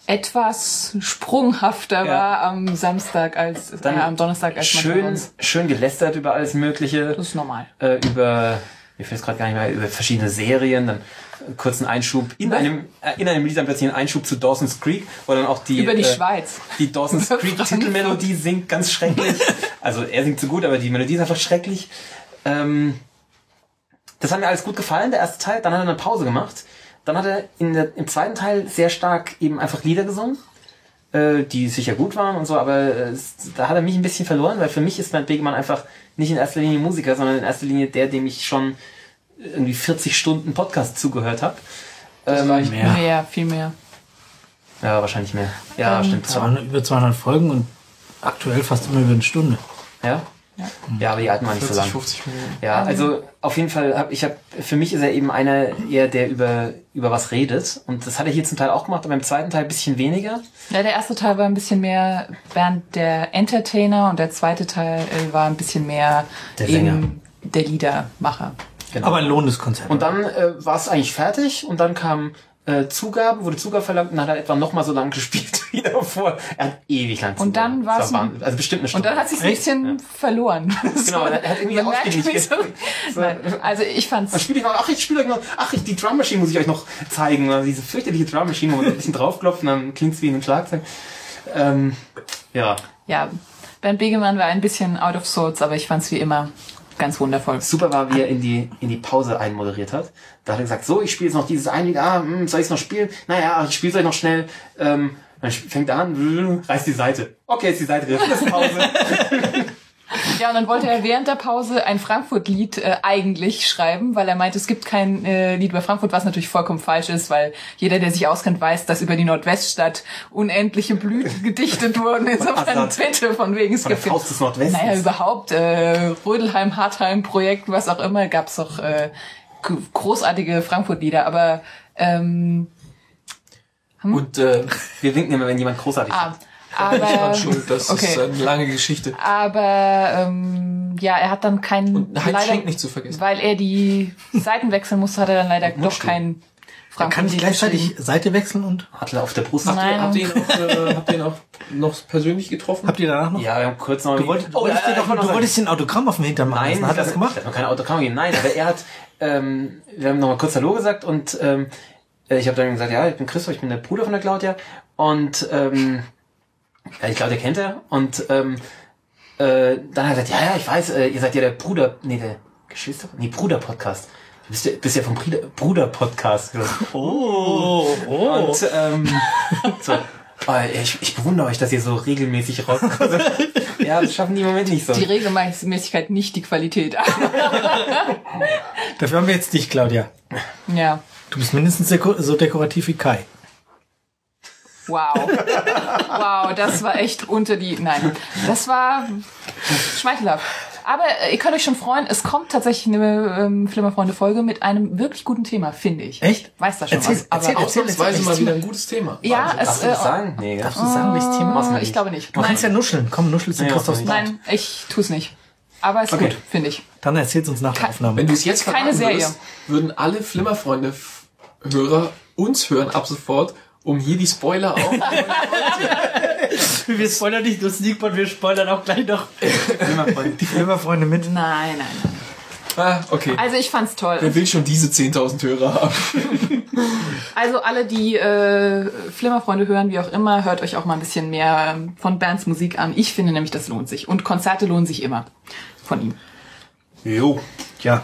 etwas sprunghafter
Ja.
war am Samstag als
Dann
äh, am Donnerstag als manchmal
Schön,
sonst.
schön gelästert über alles Mögliche.
Das ist normal.
Äh, über, mir fällt es gerade gar nicht mehr, über verschiedene Serien, dann einen kurzen Einschub, in einem, äh, in einem Lied dann plötzlich einen Einschub zu Dawson's Creek, wo dann auch die,
Über die
äh,
Schweiz.
die Dawson's
Über
Creek
Frankfurt.
Titelmelodie singt ganz schrecklich. Also er singt so gut, aber die Melodie ist einfach schrecklich. Ähm, das hat mir alles gut gefallen, der erste Teil. Dann hat er eine Pause gemacht. Dann hat er in der, im zweiten Teil sehr stark eben einfach Lieder gesungen, äh, die sicher gut waren und so, aber äh, es, da hat er mich ein bisschen verloren, weil für mich ist Bernd Begemann einfach nicht in erster Linie Musiker, sondern in erster Linie der, dem ich schon irgendwie vierzig Stunden Podcast zugehört habe. Ähm,
Mehr. mehr, viel mehr.
ja, wahrscheinlich mehr. Ja,
Ähm,
stimmt.
zweihundert, über zweihundert Folgen und aktuell fast immer über eine Stunde.
Ja?
Ja.
Ja, aber die alten waren nicht so
vierzig,
lang.
fünfzig Minuten.
Ja, also auf jeden Fall habe ich hab, für mich ist er eben einer eher, der über über was redet, und das hat er hier zum Teil auch gemacht, aber im zweiten Teil ein bisschen weniger.
Ja, der erste Teil war ein bisschen mehr Bernd der Entertainer und der zweite Teil äh, war ein bisschen mehr
Der Sänger.
eben der Liedermacher.
Genau.
Aber ein lohnendes Konzept.
Und dann äh, war es eigentlich fertig und dann kam äh, Zugabe, wurde Zugabe verlangt und dann hat er etwa nochmal so lang gespielt wie davor. Er hat ewig lang
Und dann
Zugabe.
war's
Das war
ein-
Wahnsinn. Also bestimmt eine
Und
Stunde.
dann hat sich's ein bisschen verloren.
Genau, er hat irgendwie
Man merkt
auswendig
mich so.
so.
Nein, also ich
Dann
fand's
spiele ich noch, ach, ich spiele euch noch, ach, ich, die Drum Machine muss ich euch noch zeigen. Also diese fürchterliche Drum Machine, wo man ein bisschen draufklopft und dann klingt's wie in einem Schlagzeug. Ähm, ja,
ja, Bernd Begemann war ein bisschen out of sorts, aber ich fand's wie immer ganz wundervoll.
super war, wie er in die in die Pause einmoderiert hat. Da hat er gesagt, so, ich spiele jetzt noch dieses eine Lied, ah, hm, soll ich es noch spielen? Naja, ich spiele es euch noch schnell. Ähm, dann fängt er an, reißt die Seite. Okay, ist die Seite drin, das ist Pause.
Ja, und dann wollte er während der Pause ein Frankfurt-Lied äh, eigentlich schreiben, weil er meinte, es gibt kein äh, Lied über Frankfurt, was natürlich vollkommen falsch ist, weil jeder, der sich auskennt, weiß, dass über die Nordweststadt unendliche Blüten gedichtet wurden. Insofern
Assad.
bitte, von wegen, es
Von der
gibt...
Faust des Nordwestens.
Naja, überhaupt, äh, Rödelheim, Hartheim, Projekt, was auch immer, gab's doch äh, g- großartige Frankfurt-Lieder, aber ähm,
Und äh,
Wir winken immer, wenn jemand großartig
ah,
ist.
aber...
ich fand schuld, das
okay.
ist eine lange Geschichte.
Aber ähm, ja, er hat dann keinen...
Und Heinz Schenk nicht zu vergessen.
Weil er die Seiten wechseln musste, hat er dann leider doch keinen
Da kann ich
Frankfurt-Lied
gleichzeitig
geschrieben.
Seite wechseln und
Hattel auf der Brust.
Habt ihr,
Nein.
habt, ihr ihn auch, äh, habt ihr ihn auch noch persönlich getroffen?
habt ihr danach noch?
Ja, wir haben kurz noch...
Du wolltest, du
oh,
wolltest,
ja,
dir
ich wollte
doch,
noch
du
sagen-
wolltest dir ein Autogramm auf dem Hintern machen
Nein,
lassen. Hat er das gemacht?
Er hat noch keine Autogramm gegeben. Nein, aber er hat, ähm, wir haben nochmal kurz Hallo gesagt und ähm, ich habe dann gesagt, ja, ich bin Christoph, ich bin der Bruder von der Claudia und ähm, ja, die Claudia kennt er und ähm, äh, dann hat er gesagt, ja, ja, ich weiß, äh, ihr seid ja der Bruder, nee, der Geschwister, nee, Bruder-Podcast. Du bist ja, bist ja vom Bruder- Bruder-Podcast.
Oh, oh.
Und ähm, so, oh, ich, ich bewundere euch, dass ihr so regelmäßig rauskommt. Ja, das schaffen die im Moment nicht so.
Die Regelmäßigkeit, nicht die Qualität.
Dafür haben wir jetzt dich, Claudia.
Ja.
Du bist mindestens deko- so dekorativ wie Kai.
Wow. Wow, das war echt unter die... Nein, das war schmeichelhaft. Aber äh, ihr könnt euch schon freuen, es kommt tatsächlich eine ähm, Flimmerfreunde-Folge mit einem wirklich guten Thema, finde ich.
Echt?
Weiß da schon
Erzähl,
was. Aber
erzähl, erzähl.
Ausnahmsweise mal wieder ein gutes Thema.
ja, es...
Darfst du
Äh,
das sagen? Nee,
Darfst du sagen, welches Thema?
Mach's mal
ich
nicht.
glaube nicht.
Du kannst ja nuscheln. Komm, nuschelst in
Ja,
Christophs
okay.
Bart.
Nein, ich tu's nicht. Aber ist
Okay.
gut, finde ich.
Dann erzähl's uns nach der Aufnahme.
Wenn du es jetzt
Keine
verraten
Serie.
würdest, würden alle Flimmerfreunde-Hörer uns hören ab sofort, um hier die Spoiler auch.
Wir spoilern nicht nur Sneakbot, wir spoilern auch gleich noch die Flimmerfreunde mit.
Nein, nein, nein.
ah, okay.
Also ich fand's toll.
Wer will schon diese zehntausend Hörer haben?
Also alle, die äh, Flimmerfreunde hören, wie auch immer, hört euch auch mal ein bisschen mehr ähm, von Bands Musik an. Ich finde nämlich, das lohnt sich. Und Konzerte lohnen sich immer von ihm.
Jo.
Ja.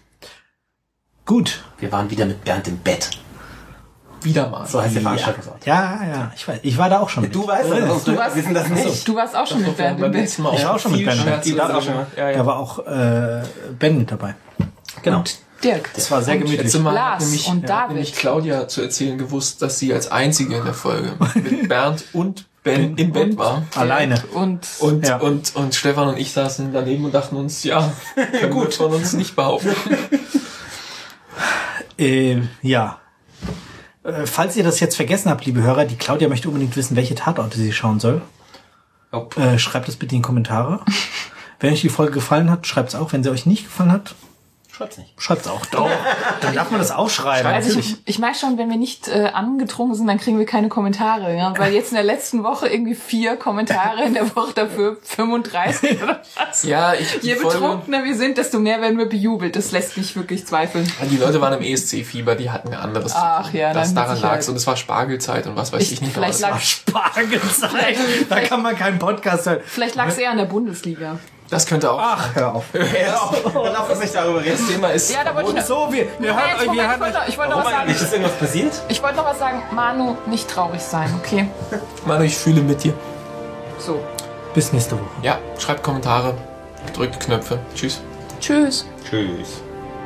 Gut.
Wir waren wieder mit Bernd im Bett.
Wieder mal.
So heißt der Veranstaltungsort.
Ja, ja, ich weiß. Ich war da auch schon mit.
Du weißt das, sonst
Du warst-
wissen das nicht.
Du warst auch schon mit Band im
beim
Bett.
letzten Mal
Ich war auch schon mit
viel
Ben.
Scherz
Die
über
war auch
so-
schon.
Ja, ja.
Da war auch äh, Ben mit dabei.
Genau.
Und Dirk.
Das war sehr gemütlich.
Letztes Mal
Lars
hat nämlich,
und
ja,
David.
hat nämlich Claudia zu erzählen gewusst, dass sie als einzige in der Folge mit Bernd und Ben im Bett war.
Alleine.
Und
Und,
Ja.
und, und Stefan und ich saßen daneben und dachten uns, ja, können wir von uns nicht behaupten.
Äh, ja. Äh, falls ihr das jetzt vergessen habt, liebe Hörer, die Claudia möchte unbedingt wissen, welche Tatorte sie schauen soll.
Oh.
Äh, schreibt es bitte in die Kommentare. Wenn euch die Folge gefallen hat, schreibt es auch. Wenn sie euch nicht gefallen hat,
Schreibt's nicht.
Schreibt's auch. Doch. Dann darf man das auch schreiben.
Also ich, ich merke schon, wenn wir nicht äh, angetrunken sind, dann kriegen wir keine Kommentare. Ja? Weil jetzt in der letzten Woche irgendwie vier Kommentare, in der Woche dafür fünfunddreißig oder was.
Ja, ich,
Je betrunkener wir sind, desto mehr werden wir bejubelt. Das lässt mich wirklich zweifeln.
die Leute waren im E S C-Fieber, die hatten ein anderes.
Ach ja,
das
dann
daran
mit Sicherheit.
lag's und es war Spargelzeit und was weiß ich,
Ich-
nicht.
vielleicht
aber
lag-
es
Spargelzeit. Da kann man keinen Podcast hören.
Vielleicht lag es eher an der Bundesliga.
war, das könnte auch.
Ach, hör auf.
Dann darf man nicht darüber reden.
Das Thema ist.
Ja, da wollte ich noch,
So, wir, wir
Ja,
hören
jetzt,
euch, wir
Moment, ich
hören
wollte
euch.
noch, ich wollte noch was sagen.
Nicht, ist irgendwas passiert?
Ich wollte noch was sagen. Manu, nicht traurig sein, okay?
Manu, ich fühle mit dir.
So.
Bis nächste Woche.
Ja, schreibt Kommentare, drückt Knöpfe. Tschüss.
Tschüss.
Tschüss.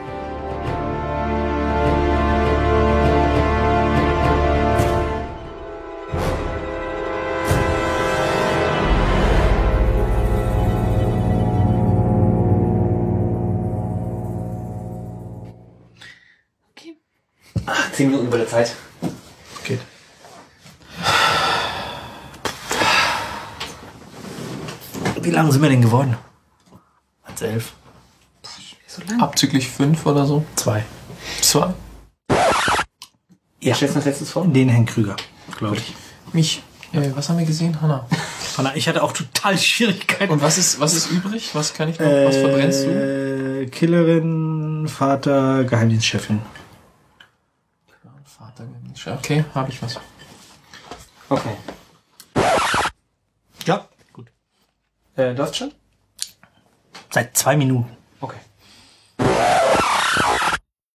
Okay.
Ach, zehn Minuten über der Zeit.
Geht. Wie lange sind wir denn geworden? Als elf.
So lang.
Abzüglich fünf oder so.
Zwei.
Zwei.
Ja.
Stellst du das letztes vor?
Den Herrn Krüger, glaube ich.
Mich. Äh, was haben wir gesehen, Hanna?
Hanna, ich hatte auch total Schwierigkeiten.
Und was ist, was ist übrig? Was kann ich noch? Was verbrennst du?
Äh, Killerin, Vater, Geheimdienstchefin.
Vater. Okay, habe ich was.
Okay.
Ja, gut.
Äh, du hast schon?
Seit zwei Minuten.
Okay.